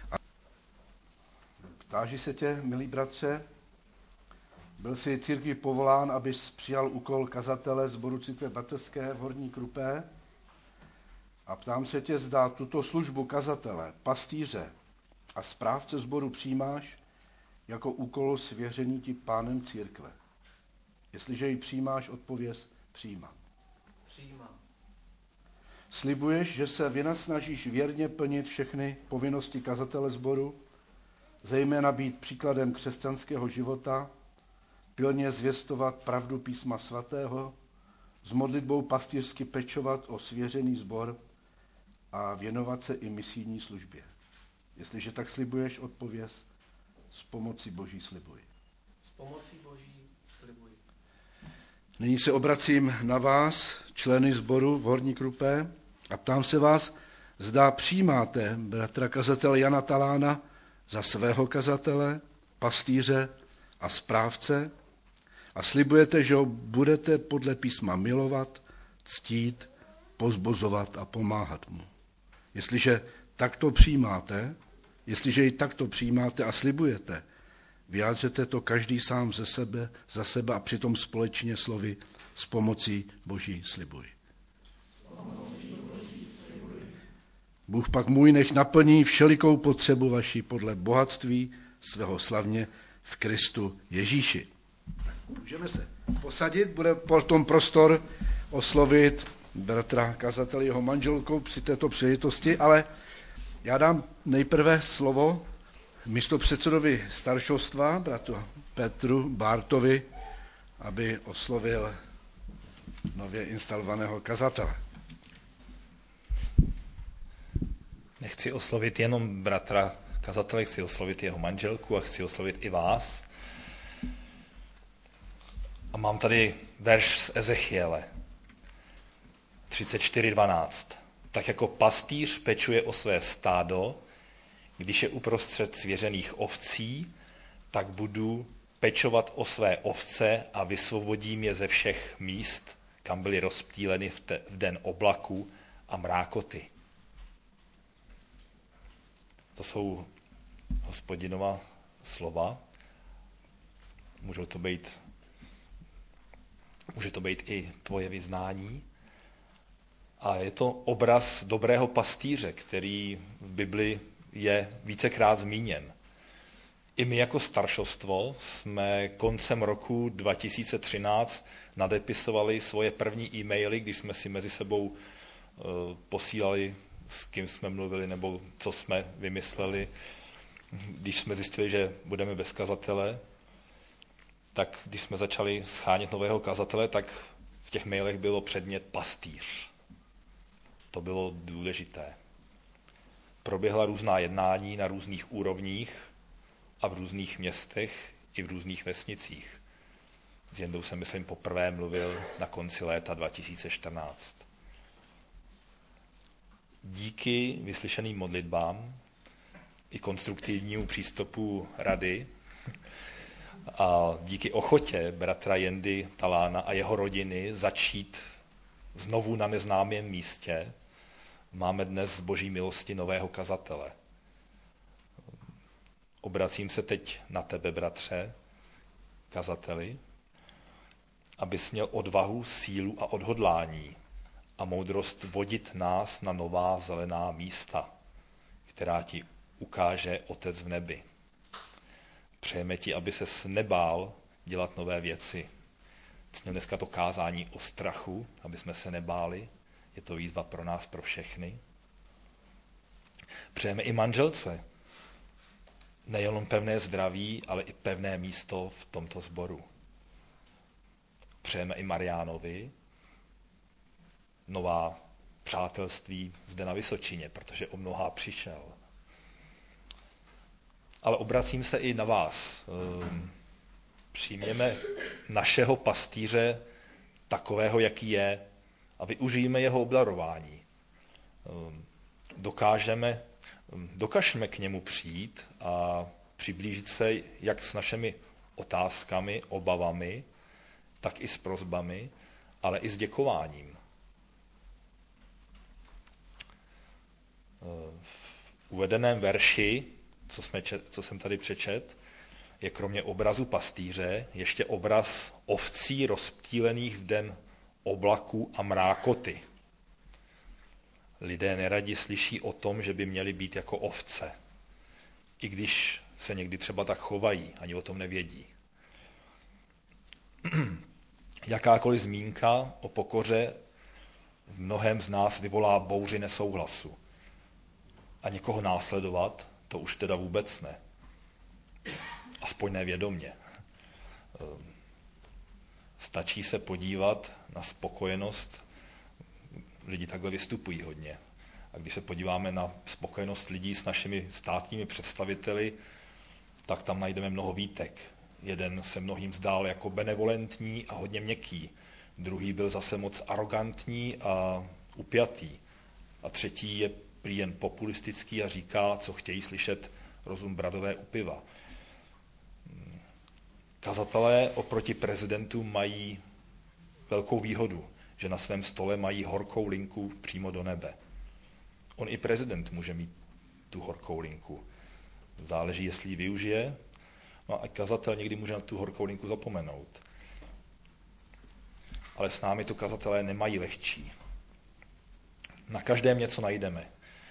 Táži se tě, milý bratře, byl jsi církvi povolán, abys přijal úkol kazatele sboru církve Bratské v Horní Krupé a ptám se tě, zda tuto službu kazatele, pastýře a správce sboru přijímáš jako úkol svěřený ti Pánem církve. Jestliže ji přijímáš, odpověz přijímám. Přijímám. Slibuješ, že se vynasnažíš věrně plnit všechny povinnosti kazatele sboru, zejména být příkladem křesťanského života, pilně zvěstovat pravdu písma svatého, s modlitbou pastýřsky pečovat o svěřený sbor a věnovat se i misijní službě. Jestliže tak slibuješ, odpověz, s pomocí Boží slibuj. S pomocí Boží slibuj. Nyní se obracím na vás, členy sboru v Horní Krupé, a ptám se vás, zda přijímáte bratra kazatele Jana Talána za svého kazatele, pastýře a správce a slibujete, že ho budete podle písma milovat, ctít, pozbuzovat a pomáhat mu. Jestliže takto přijímáte, jestliže ji takto přijímáte a slibujete, vyjádřete to každý sám ze sebe, za sebe a přitom společně slovy s pomocí Boží slibuj. Bůh pak můj nech naplní všelikou potřebu vaši podle bohatství svého slavně v Kristu Ježíši. Můžeme se posadit, bude potom prostor oslovit bratra kazatele jeho manželkou při této příležitosti, ale já dám nejprve slovo místopředsedovi staršovstva, bratu Petru Bártovi, aby oslovil nově instalovaného kazatele. Nechci oslovit jenom bratra kazatele, chci oslovit jeho manželku a chci oslovit i vás. A mám tady verš z Ezechiele třicet čtyři dvanáct. Tak jako pastýř pečuje o své stádo, když je uprostřed svěřených ovcí, tak budu pečovat o své ovce a vysvobodím je ze všech míst, kam byly rozptýleny v, te, v den oblaku a mrákoty. To jsou Hospodinova slova. Můžou to být, může to být i tvoje vyznání. A je to obraz dobrého pastýře, který v Bibli je vícekrát zmíněn. I my jako staršovstvo jsme koncem roku dva tisíce třináct nadepisovali svoje první e-maily, když jsme si mezi sebou posílali, s kým jsme mluvili nebo co jsme vymysleli. Když jsme zjistili, že budeme bez kazatele, tak když jsme začali schánět nového kazatele, tak v těch mailech bylo předmět pastýř. To bylo důležité. Proběhla různá jednání na různých úrovních a v různých městech i v různých vesnicích. S Jendou jsem, myslím, poprvé mluvil na konci léta dva tisíce čtrnáct. Díky vyslyšeným modlitbám i konstruktivnímu přístupu rady a díky ochotě bratra Jendy Talána a jeho rodiny začít znovu na neznámém místě, máme dnes z boží milosti nového kazatele. Obracím se teď na tebe, bratře, kazateli, abys měl odvahu, sílu a odhodlání a moudrost vodit nás na nová zelená místa, která ti ukáže Otec v nebi. Přejeme ti, aby ses nebál dělat nové věci. Měl dneska to kázání o strachu, aby jsme se nebáli. Je to výzva pro nás, pro všechny. Přejeme i manželce nejenom pevné zdraví, ale i pevné místo v tomto sboru. Přejeme i Mariánovi nová přátelství zde na Vysočině, protože o mnohá přišel. Ale obracím se i na vás. Přijměme našeho pastýře takového, jaký je, a využijeme jeho obdarování. Dokážeme, dokážeme k němu přijít a přiblížit se jak s našimi otázkami, obavami, tak i s prosbami, ale i s děkováním. V uvedeném verši, co, jsme čet, co jsem tady přečet, je kromě obrazu pastýře ještě obraz ovcí rozptýlených v den oblaků a mrákoty. Lidé neradi slyší o tom, že by měli být jako ovce, i když se někdy třeba tak chovají, ani o tom nevědí. Jakákoliv zmínka o pokoře v mnohém z nás vyvolá bouři nesouhlasu. A někoho následovat, to už teda vůbec ne. Aspoň nevědomně. Stačí se podívat na spokojenost, lidi takhle vystupují hodně. A když se podíváme na spokojenost lidí s našimi státními představiteli, tak tam najdeme mnoho výtek. Jeden se mnohým zdál jako benevolentní a hodně měkký, druhý byl zase moc arrogantní a upjatý. A třetí je prý jen populistický a říká, co chtějí slyšet rozum bradové u piva. Kazatelé oproti prezidentům mají velkou výhodu, že na svém stole mají horkou linku přímo do nebe. On i prezident může mít tu horkou linku. Záleží, jestli ji využije, no a kazatel někdy může na tu horkou linku zapomenout. Ale s námi to kazatelé nemají lehčí. Na každém něco najdeme.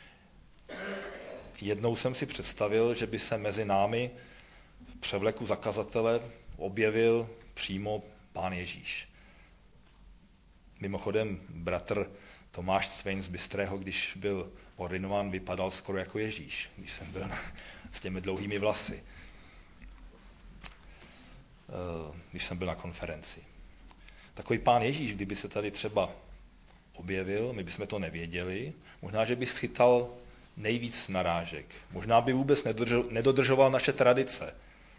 Jednou jsem si představil, že by se mezi námi v převleku za kazatele objevil přímo Pán Ježíš. Mimochodem, bratr Tomáš Cvein z Bystrého, když byl ordinován, vypadal skoro jako Ježíš, když jsem byl s těmi dlouhými vlasy, když jsem byl na konferenci. Takový Pán Ježíš, kdyby se tady třeba objevil, my bychom to nevěděli, možná, že by schytal nejvíc narážek. Možná by vůbec nedodržoval naše tradice.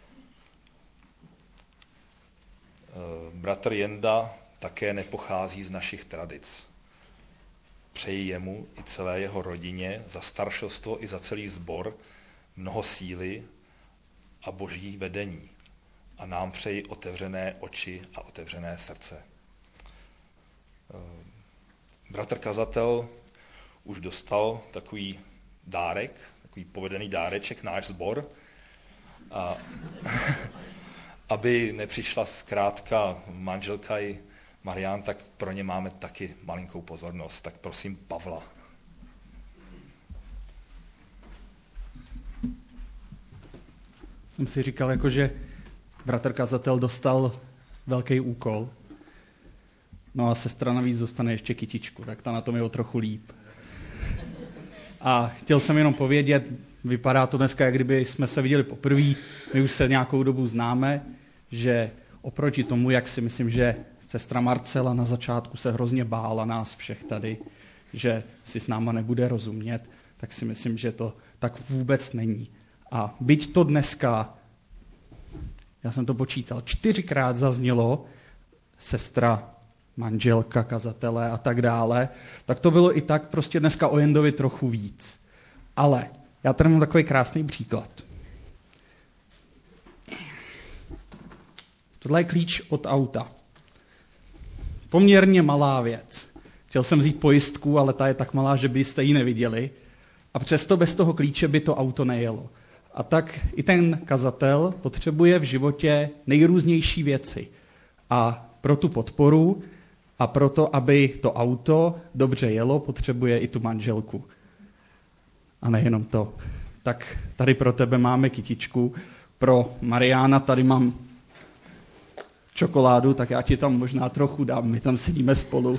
Bratr Jenda také nepochází z našich tradic. Přeji jemu i celé jeho rodině za staršostvo i za celý sbor mnoho síly a boží vedení. A nám přeji otevřené oči a otevřené srdce. Bratr kazatel už dostal takový dárek, takový povedený dáreček, náš sbor. A aby nepřišla zkrátka manželka i Marián, tak pro ně máme taky malinkou pozornost. Tak prosím Pavla. Jsem si říkal, jako, že bratr kazatel dostal velký úkol, no a sestra navíc dostane ještě kytičku, tak ta na tom je o trochu líp. A chtěl jsem jenom povědět, vypadá to dneska, jak kdyby jsme se viděli poprvé, my už se nějakou dobu známe, že oproti tomu, jak si myslím, že sestra Marcela na začátku se hrozně bála nás všech tady, že si s náma nebude rozumět, tak si myslím, že to tak vůbec není. A byť to dneska Já jsem to počítal. Čtyřikrát zaznělo sestra, manželka, kazatele a tak dále. Tak to bylo i tak prostě dneska o Jendovi trochu víc. Ale já tady mám takový krásný příklad. Tohle je klíč od auta. Poměrně malá věc. Chtěl jsem vzít pojistku, ale ta je tak malá, že byste ji neviděli. A přesto bez toho klíče by to auto nejelo. A tak i ten kazatel potřebuje v životě nejrůznější věci. A pro tu podporu a pro to, aby to auto dobře jelo, potřebuje i tu manželku. A nejenom to. Tak tady pro tebe máme kytičku. Pro Mariána tady mám čokoládu, tak já ti tam možná trochu dám. My tam sedíme spolu.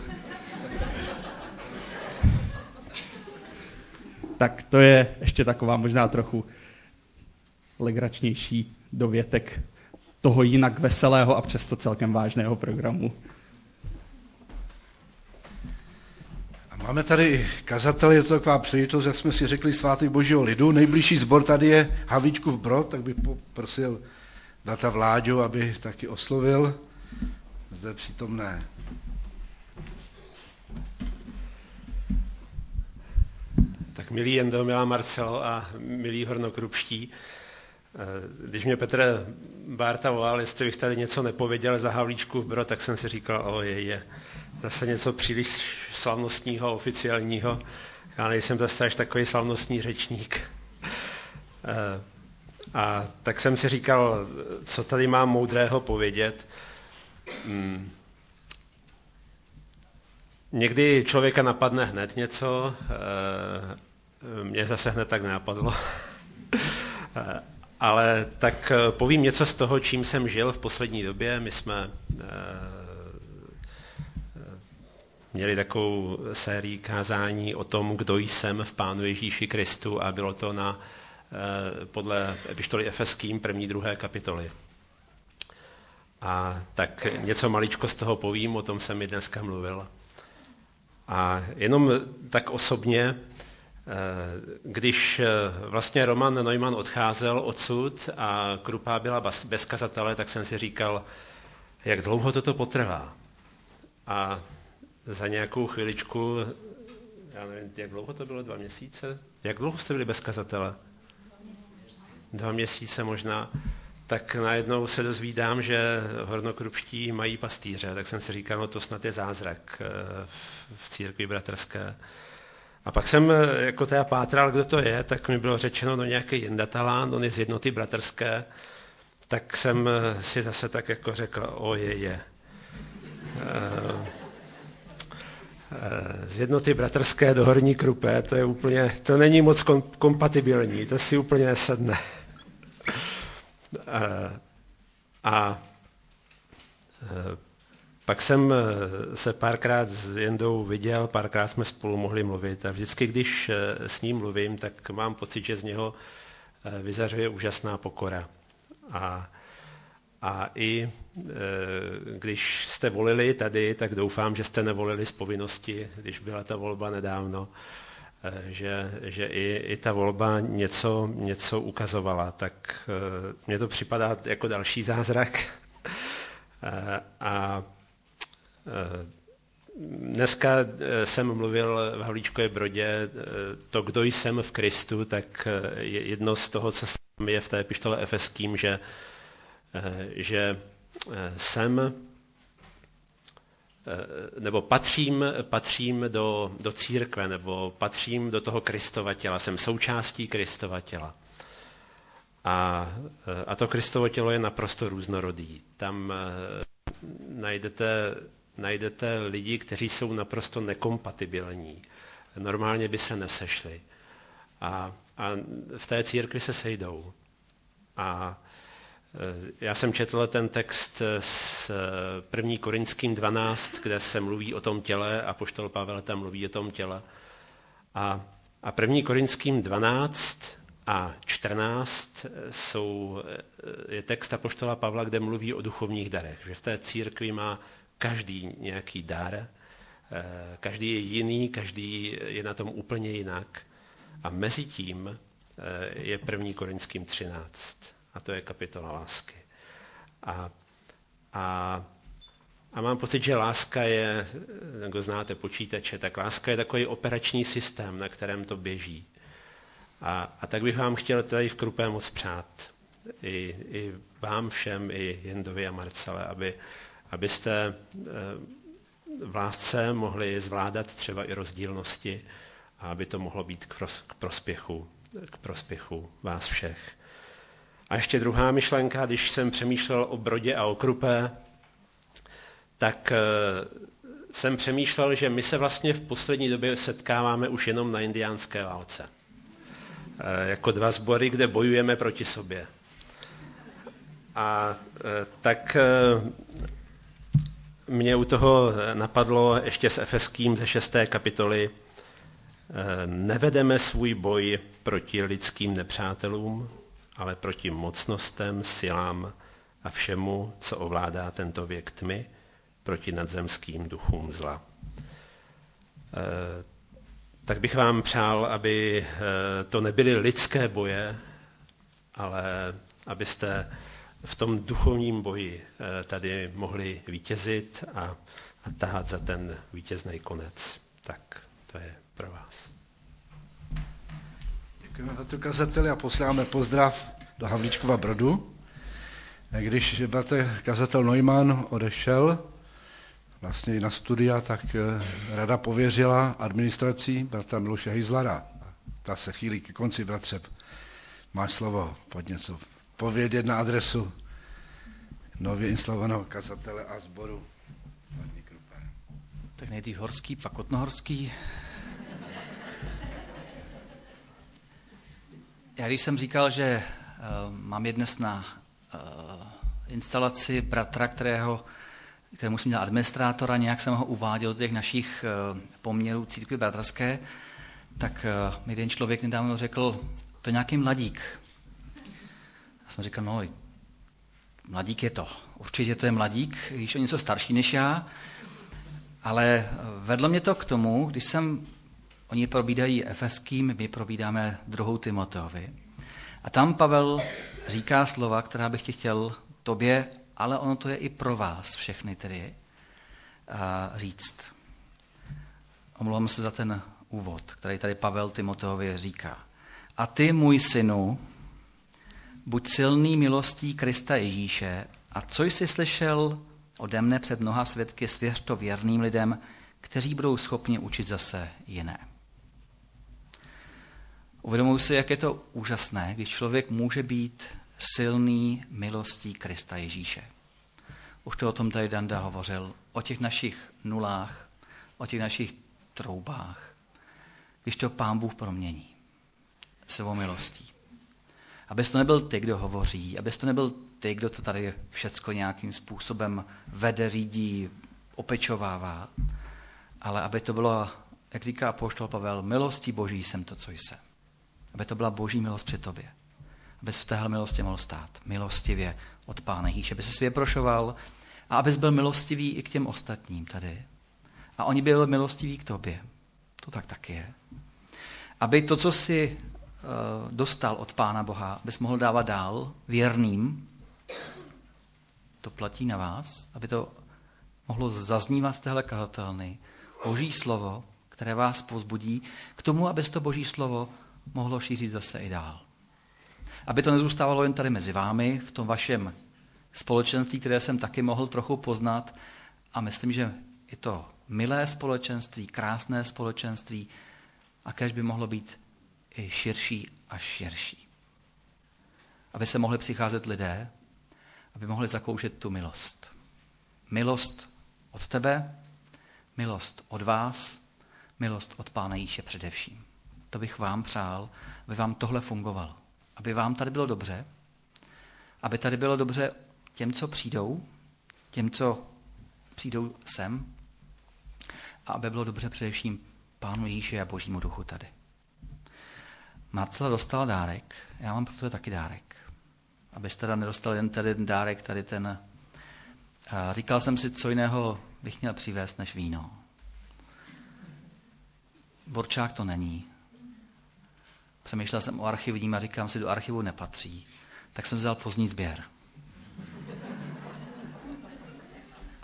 Tak to je ještě taková možná trochu legračnější dovětek toho jinak veselého a přesto celkem vážného programu. A máme tady kazatele, je to taková příležitost, jak jsme si řekli, svátek Božího lidu. Nejbližší sbor tady je Havlíčkův Brod, tak bych poprosil Data Vláďu, aby taky oslovil zde přítomné. Tak milý Jendo, milá Marcelo a milí hornokrupští, když mě Petr Bárta volal, jestli bych tady něco nepověděl za Havlíčkův Brod, tak jsem si říkal, o je, je zase něco příliš slavnostního, oficiálního. Já nejsem zase až takový slavnostní řečník. A tak jsem si říkal, co tady mám moudrého povědět. Hmm. Někdy člověka napadne hned něco, mě zase hned tak nenapadlo. Ale tak povím něco z toho, čím jsem žil v poslední době. My jsme měli takovou sérii kázání o tom, kdo jsem v Pánu Ježíši Kristu a bylo to na, podle epištoly Efeským první, druhé kapitoly. A tak něco maličko z toho povím, o tom jsem i dneska mluvil. A jenom tak osobně, když vlastně Roman Neumann odcházel odsud a Krupa byla bez kazatele, tak jsem si říkal, jak dlouho toto potrvá. A za nějakou chviličku, já nevím, jak dlouho to bylo, dva měsíce? Jak dlouho jste byli bez kazatele? Dva měsíce možná. Tak najednou se dozvídám, že hornokrupští mají pastýře, tak jsem si říkal, no to snad je zázrak v církvi bratrské. A pak jsem jako teda pátral, kdo to je, tak mi bylo řečeno, no nějaký Jenda Talán, on je z Jednoty bratrské, tak jsem si zase tak jako řekl, o je, je. Z Jednoty bratrské do Horní Krupé, to je úplně, to není moc kompatibilní, to si úplně nesedne. A pak jsem se párkrát s Jendou viděl, párkrát jsme spolu mohli mluvit a vždycky, když s ním mluvím, tak mám pocit, že z něho vyzařuje úžasná pokora. A, a i když jste volili tady, tak doufám, že jste nevolili z povinnosti, když byla ta volba nedávno, že, že i, i ta volba něco, něco ukazovala, tak mně to připadá jako další zázrak. A dneska jsem mluvil v Havlíčkově Brodě, to, kdo jsem v Kristu, tak jedno z toho, co je v té epištole Efeským, že, že jsem nebo patřím, patřím do, do církve, nebo patřím do toho Kristova těla, jsem součástí Kristova těla. A, a to Kristovo tělo je naprosto různorodý. Tam najdete, najdete lidi, kteří jsou naprosto nekompatibilní. Normálně by se nesešli. A, a v té církvi se sejdou. A já jsem četl ten text z první Korinským dvanáct, kde se mluví o tom těle, apoštol Pavel tam mluví o tom těle. A, a první Korinským dvanáct a čtrnáct jsou, je text apoštola Pavla, kde mluví o duchovních darech, že v té církvi má každý nějaký dar, každý je jiný, každý je na tom úplně jinak. A mezi tím je první Korinským třináct. A to je kapitola lásky. A, a, a mám pocit, že láska je, jako znáte počítače, tak láska je takový operační systém, na kterém to běží. A, a tak bych vám chtěl tady v Krupé moc přát. I, i vám všem, i Jendovi a Marcele, aby, abyste v lásce mohli zvládat třeba i rozdílnosti a aby to mohlo být k, pros, k, prospěchu, k prospěchu vás všech. A ještě druhá myšlenka, když jsem přemýšlel o Brodě a o Krupé, tak jsem přemýšlel, že my se vlastně v poslední době setkáváme už jenom na indiánské válce. Jako dva sbory, kde bojujeme proti sobě. A tak mě u toho napadlo ještě s Efeským ze šesté kapitoly. Nevedeme svůj boj proti lidským nepřátelům, ale proti mocnostem, silám a všemu, co ovládá tento věk tmy, proti nadzemským duchům zla. Tak bych vám přál, aby to nebyly lidské boje, ale abyste v tom duchovním boji tady mohli vítězit a, a tahat za ten vítězný konec. Tak to je pro vás. Děkujeme bratru kazateli a posláme pozdrav do Havlíčkova Brodu. Když bratr kazatel Neumann odešel vlastně na studia, tak rada pověřila administrací bratra Miloše Hejzlara. Ta se chýlí ke konci, bratře. Máš slovo, pojď něco povědět na adresu nově instalovaného kazatele a sboru. Tak nejdřív Horský, pak Kotnohorský. Já když jsem říkal, že uh, mám je dnes na uh, instalaci bratra, kterého, kterému jsem měl administrátora, nějak jsem ho uváděl do těch našich uh, poměrů církve bratrské, tak uh, mi jeden člověk nedávno řekl, to je nějaký mladík. Já jsem říkal, no, mladík je to. Určitě to je mladík, když on něco starší než já, ale vedlo mě to k tomu, když jsem, oni probídají Efeským, my probídáme druhou Timoteovi. A tam Pavel říká slova, která bych ti chtěl tobě, ale ono to je i pro vás všechny tedy, říct. Omlouvám se za ten úvod, který tady Pavel Timoteovi říká. A ty, můj synu, buď silný milostí Krista Ježíše, a co jsi slyšel ode mne před mnoha svědky, svěř to věrným lidem, kteří budou schopni učit zase jiné. Uvědomuji si, jak je to úžasné, když člověk může být silný milostí Krista Ježíše. Už to o tom tady Danda hovořil, o těch našich nulách, o těch našich troubách, když to Pán Bůh promění svou milostí. Abys to nebyl ty, kdo hovoří, abys to nebyl ty, kdo to tady všecko nějakým způsobem vede, řídí, opečovává, ale aby to bylo, jak říká apoštol Pavel, milostí Boží jsem to, co jsem. Aby to byla Boží milost při tobě. Abys v téhle milosti mohl stát. Milostivě od Pána Ježíše. Aby se vyprošoval a abys byl milostivý i k těm ostatním tady. A oni byli milostiví k tobě. To tak taky je. Aby to, co jsi uh, dostal od Pána Boha, abys mohl dávat dál věrným, to platí na vás, aby to mohlo zaznívat z téhle kazatelny. Boží slovo, které vás povzbudí k tomu, aby to Boží slovo mohlo šířit zase i dál. Aby to nezůstávalo jen tady mezi vámi, v tom vašem společenství, které jsem taky mohl trochu poznat. A myslím, že je to milé společenství, krásné společenství a kéž by mohlo být i širší a širší. Aby se mohli přicházet lidé, aby mohli zakoušet tu milost. Milost od tebe, milost od vás, milost od Pána Ježíše především. To bych vám přál, aby vám tohle fungovalo. Aby vám tady bylo dobře, aby tady bylo dobře těm, co přijdou, těm, co přijdou sem, a aby bylo dobře především Pánu Ježíši a Božímu duchu tady. Marcela dostala dárek, já mám pro tebe taky dárek. Abyste teda nedostal jen tady ten dárek, tady ten... A říkal jsem si, co jiného bych měl přivést než víno. Borčák to není. Přemýšlel jsem o archivním a říkám si, do archivu nepatří. Tak jsem vzal pozdní sběr.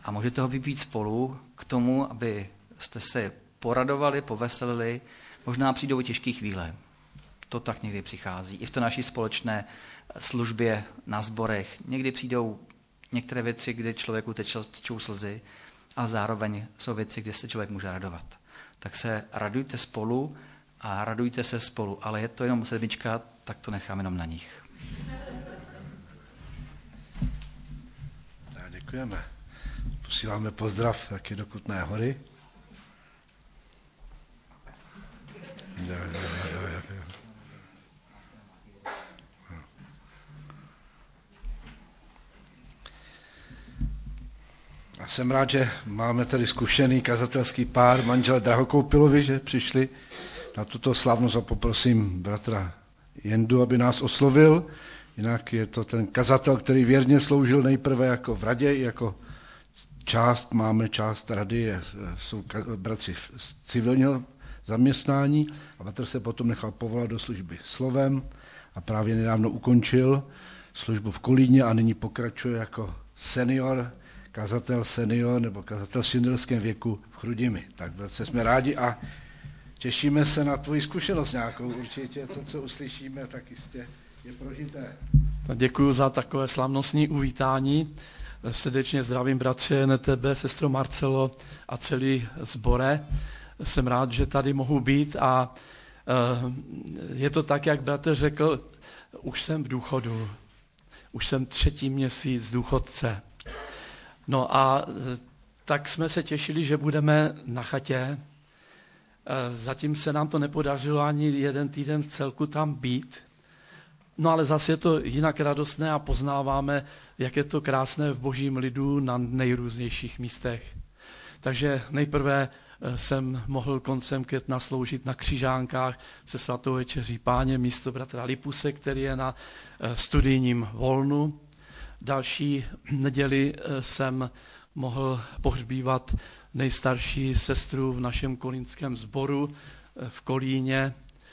A můžete ho vypít spolu k tomu, aby jste se poradovali, poveselili, možná přijdou těžké chvíle. To tak někdy přichází. I v té naší společné službě na sborech. Někdy přijdou některé věci, kde člověku tečou slzy, a zároveň jsou věci, kde se člověk může radovat. Tak se radujte spolu a radujte se spolu. Ale je to jenom sedmička, tak to nechám jenom na nich. Tak, děkujeme. Posíláme pozdrav taky do Kutné Hory. Jo, jo, jo, jo, jo. A jsem rád, že máme tady zkušený kazatelský pár, manželé Drahokoupilovi, že přišli na tuto slavnost a poprosím bratra Jendu, aby nás oslovil. Jinak je to ten kazatel, který věrně sloužil nejprve jako v radě, jako část, máme část rady, jsou bratři z civilního zaměstnání a bratr se potom nechal povolat do služby slovem a právě nedávno ukončil službu v Kolíně a nyní pokračuje jako senior, kazatel senior nebo kazatel v synodalském věku v Chrudimi. Tak bratře, jsme rádi a těšíme se na tvoji zkušenost nějakou. Určitě to, co uslyšíme, tak jistě je prožité. Děkuji za takové slavnostní uvítání. Srdečně zdravím bratře N T B, sestro Marcelo a celý sbore. Jsem rád, že tady mohu být a je to tak, jak bratr řekl, už jsem v důchodu. Už jsem třetí měsíc důchodce. No a tak jsme se těšili, že budeme na chatě. Zatím se nám to nepodařilo ani jeden týden v celku tam být. No ale zase je to jinak radostné a poznáváme, jak je to krásné v božím lidu na nejrůznějších místech. Takže nejprve jsem mohl koncem května sloužit na Křižánkách se svatou večeří Páně místo bratra Lipuse, který je na studijním volnu. Další neděli jsem mohl pohřbívat nejstarší sestru v našem kolínském sboru v Kolíně.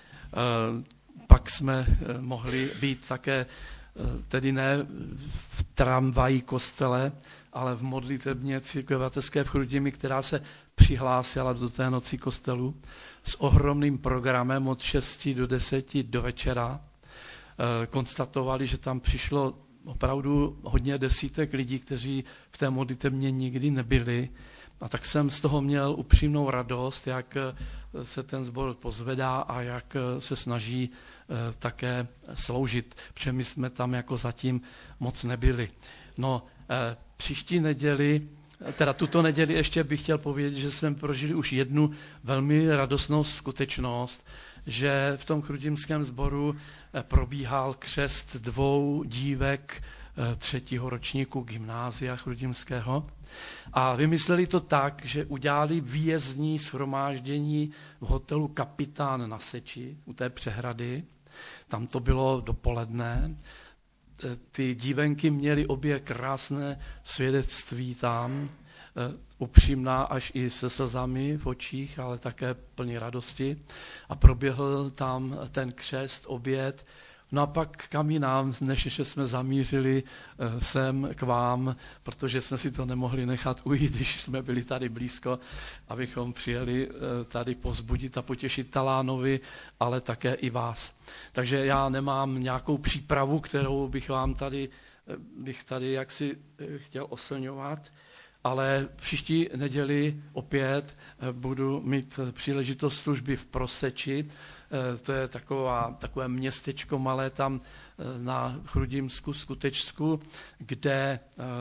Pak jsme mohli být také, tedy ne v tramvaji kostele, ale v modlitebně církve bratrské v Chrudimi, která se přihlásila do té noci kostelu s ohromným programem od šesti do deseti do večera. Konstatovali, že tam přišlo opravdu hodně desítek lidí, kteří v té modlitebně nikdy nebyli. A tak jsem z toho měl upřímnou radost, jak se ten sbor pozvedá a jak se snaží také sloužit, protože my jsme tam jako zatím moc nebyli. No, příští neděli, teda tuto neděli ještě bych chtěl povědět, že jsme prožili už jednu velmi radostnou skutečnost, že v tom chrudimském sboru probíhal křest dvou dívek třetího ročníku gymnázia chrudimského a vymysleli to tak, že udělali výjezdní shromáždění v hotelu Kapitán na Seči u té přehrady. Tam to bylo dopoledne. Ty dívenky měly obě krásné svědectví tam, upřímná až i se slzami v očích, ale také plně radosti. A proběhl tam ten křest, oběd. No a pak kam jinam, než jsme zamířili sem k vám, protože jsme si to nemohli nechat ujít, když jsme byli tady blízko, abychom přijeli tady povzbudit a potěšit Talánovi, ale také i vás. Takže já nemám nějakou přípravu, kterou bych vám tady, bych tady jaksi chtěl oslňovat, ale příští neděli opět budu mít příležitost služby v Proseči. To je taková, takové městečko malé tam na Chrudimsku, Skutečsku, kde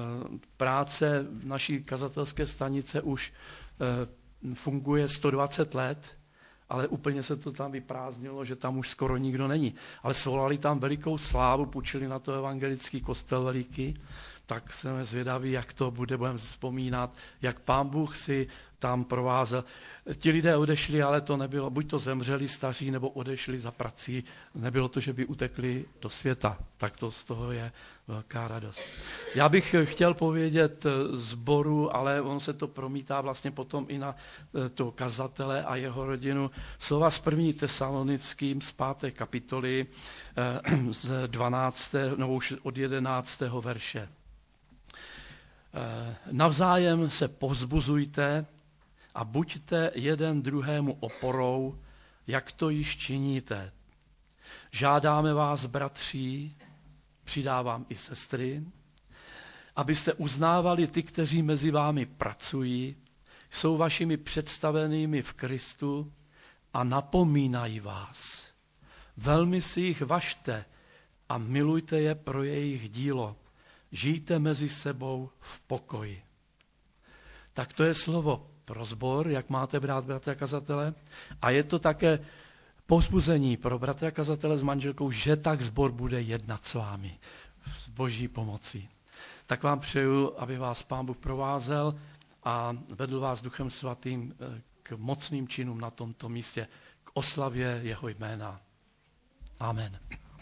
práce naší kazatelské stanice už funguje sto dvacet let, ale úplně se to tam vyprázdnilo, že tam už skoro nikdo není. Ale svolali tam velikou slávu, půjčili na to evangelický kostel veliký, tak jsme zvědaví, jak to bude, budeme vzpomínat, jak Pán Bůh si tam provázel. Ti lidé odešli, ale to nebylo, buď to zemřeli staří, nebo odešli za prací. Nebylo to, že by utekli do světa. Tak to z toho je velká radost. Já bych chtěl povědět sboru, ale on se to promítá vlastně potom i na to kazatele a jeho rodinu. Slova z první Tesalonickým z páté kapitoly z dvanáctého nebo už od jedenáctého verše. Navzájem se povzbuzujte a buďte jeden druhému oporou, jak to již činíte. Žádáme vás, bratři, přidávám i sestry, abyste uznávali ty, kteří mezi vámi pracují, jsou vašimi představenými v Kristu a napomínají vás. Velmi si jich važte a milujte je pro jejich dílo. Žijte mezi sebou v pokoji. Tak to je slovo pro sbor, jak máte brát bratře kazatele. A je to také povzbuzení pro bratře kazatele s manželkou, že tak sbor bude jednat s vámi s Boží pomocí. Tak vám přeju, aby vás Pán Bůh provázel a vedl vás Duchem Svatým k mocným činům na tomto místě, k oslavě jeho jména. Amen.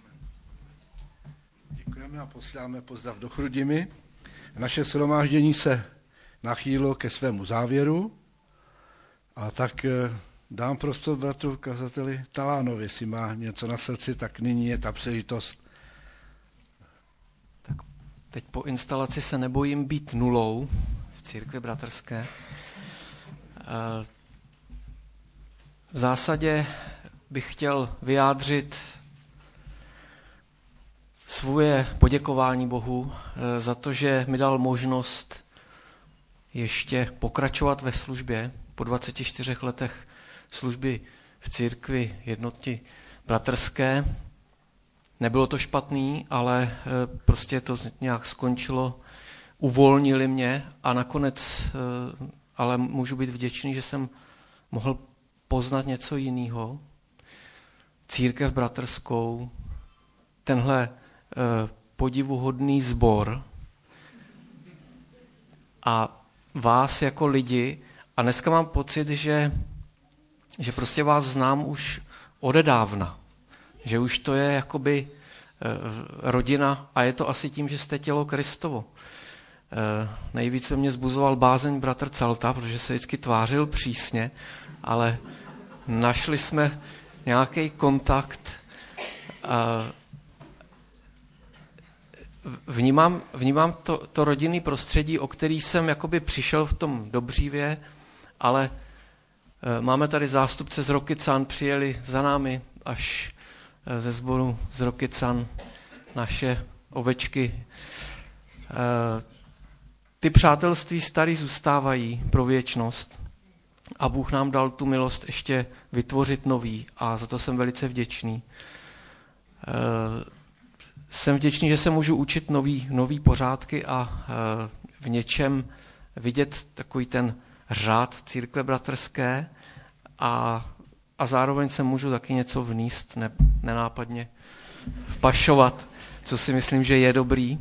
Děkujeme a posíláme pozdrav do Chrudimi. Naše shromáždění se nachýlilo ke svému závěru a tak dám prostor bratru kazateli Talánovi, jestli má něco na srdci, tak nyní je ta příležitost. Tak teď po instalaci se nebojím být nulou v církvi bratrské. V zásadě bych chtěl vyjádřit svoje poděkování Bohu za to, že mi dal možnost ještě pokračovat ve službě po dvaceti čtyřech letech služby v církvi Jednoty bratrské. Nebylo to špatný, ale prostě to nějak skončilo, uvolnili mě a nakonec, ale můžu být vděčný, že jsem mohl poznat něco jiného. Církev bratrskou, tenhle podivuhodný sbor a vás jako lidi. A dneska mám pocit, že, že prostě vás znám už odedávna. Že už to je jakoby rodina a je to asi tím, že jste tělo Kristovo. Nejvíce mě zbuzoval bázeň bratr Calta, protože se vždycky tvářil přísně, ale našli jsme nějaký kontakt. Vnímám, vnímám to, to rodinné prostředí, o který jsem jakoby přišel v tom Dobřívě, ale máme tady zástupce z Rokycan, přijeli za námi až ze sboru z Rokycan naše ovečky. Ty přátelství starý zůstávají pro věčnost a Bůh nám dal tu milost ještě vytvořit nový a za to jsem velice vděčný. Jsem vděčný, že se můžu učit nový, nový pořádky a v něčem vidět takový ten řád církve bratrské a, a zároveň se můžu taky něco vníst, ne, nenápadně vpašovat, co si myslím, že je dobrý.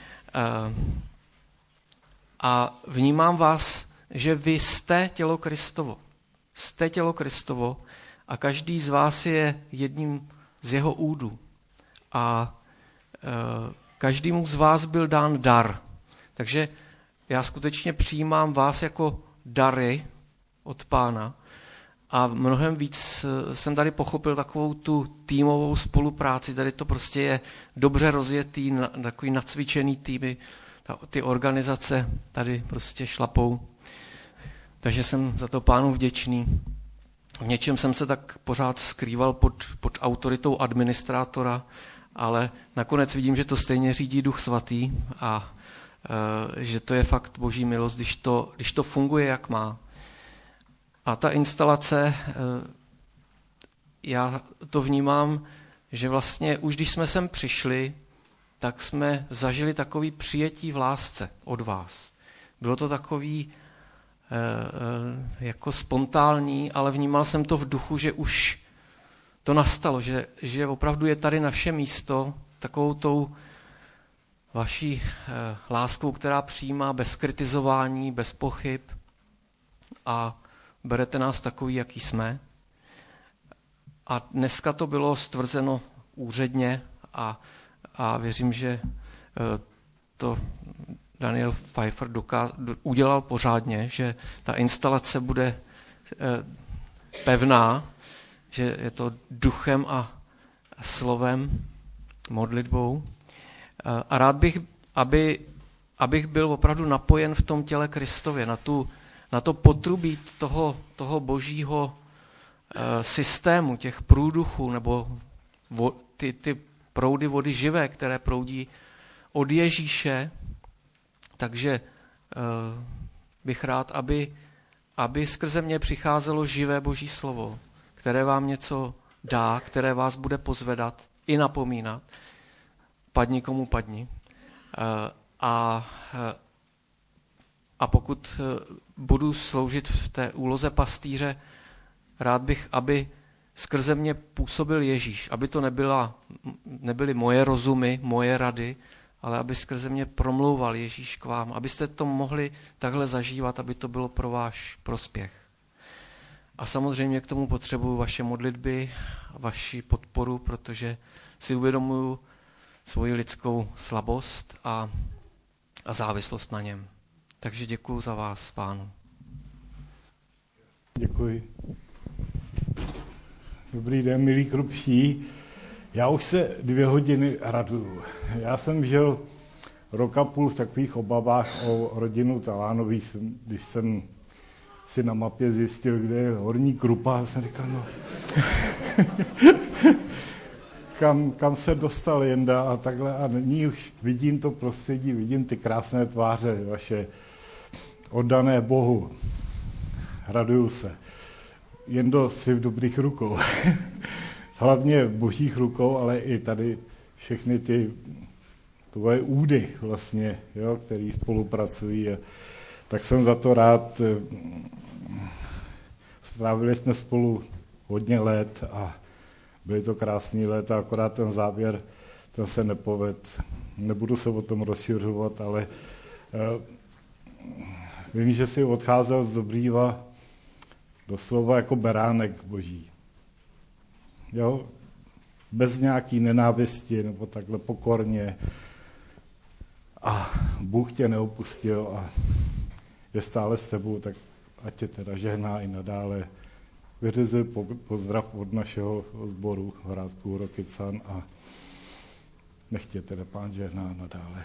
A vnímám vás, že vy jste tělo Kristovo. Jste tělo Kristovo a každý z vás je jedním z jeho údů. A každému z vás byl dán dar. Takže já skutečně přijímám vás jako dary od Pána a mnohem víc jsem tady pochopil takovou tu týmovou spolupráci. Tady to prostě je dobře rozjetý, takový nacvičený týmy. Ty organizace tady prostě šlapou. Takže jsem za to Pánu vděčný. V něčem jsem se tak pořád skrýval pod, pod autoritou administrátora, ale nakonec vidím, že to stejně řídí Duch Svatý a e, že to je fakt Boží milost, když to, když to funguje, jak má. A ta instalace, e, já to vnímám, že vlastně už když jsme sem přišli, tak jsme zažili takový přijetí v lásce od vás. Bylo to takový e, e, jako spontánní, ale vnímal jsem to v duchu, že už to nastalo, že, že opravdu je tady naše místo takovou tou vaší eh, láskou, která přijímá bez kritizování, bez pochyb a berete nás takový, jaký jsme. A dneska to bylo stvrzeno úředně a, a věřím, že eh, to Daniel Pfeiffer dokáz, udělal pořádně, že ta instalace bude eh, pevná, že je to duchem a slovem, modlitbou. A rád bych, aby abych byl opravdu napojen v tom těle Kristově, na, tu, na to potrubí toho, toho božího e, systému, těch průduchů, nebo vo, ty, ty proudy vody živé, které proudí od Ježíše. Takže e, bych rád, aby, aby skrze mě přicházelo živé boží slovo, které vám něco dá, které vás bude pozvedat i napomínat. Padni komu padni. A, a pokud budu sloužit v té úloze pastýře, rád bych, aby skrze mě působil Ježíš, aby to nebyla, nebyly moje rozumy, moje rady, ale aby skrze mě promlouval Ježíš k vám, abyste to mohli takhle zažívat, aby to bylo pro váš prospěch. A samozřejmě k tomu potřebuju vaše modlitby, vaši podporu, protože si uvědomuju svoji lidskou slabost a, a závislost na něm. Takže děkuju za vás, Pánu. Děkuji. Dobrý den, milí krupší. Já už se dvě hodiny raduju. Já jsem žil rok a půl v takových obavách o rodinu Talánových, když jsem si na mapě zjistil, kde je Horní Krupa, a jsem říkal, no, kam, kam se dostal Jenda a takhle. A nyní už vidím to prostředí, vidím ty krásné tváře vaše, oddané Bohu. Raduju se. Jendo, jsi v dobrých rukou. Hlavně v božích rukou, ale i tady všechny ty tvoje údy vlastně, jo, který spolupracují. Tak jsem za to rád. Strávili jsme spolu hodně let a byly to krásný léta, akorát ten závěr, ten se nepovedl. Nebudu se o tom rozšiřovat, ale uh, vím, že jsi odcházel z Dobrýva doslova jako beránek boží. Jo? Bez nějaký nenávisti nebo takhle pokorně. A Bůh tě neopustil a je stále s tebou, tak ať tě teda žehná i nadále. Vyřizuji pozdrav od našeho sboru Hrádků Rokycan a nech tě teda Pán žehná nadále.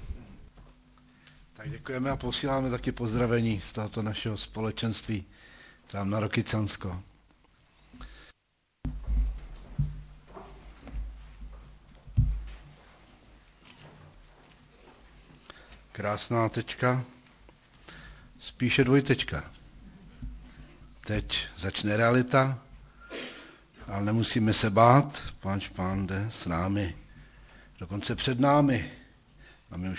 Tak děkujeme a posíláme taky pozdravení z tohoto našeho společenství tam na Rokycansko. Krásná tečka, spíše dvojtečka. Teď začne realita, ale nemusíme se bát, páč Pán jde s námi, dokonce před námi. A my už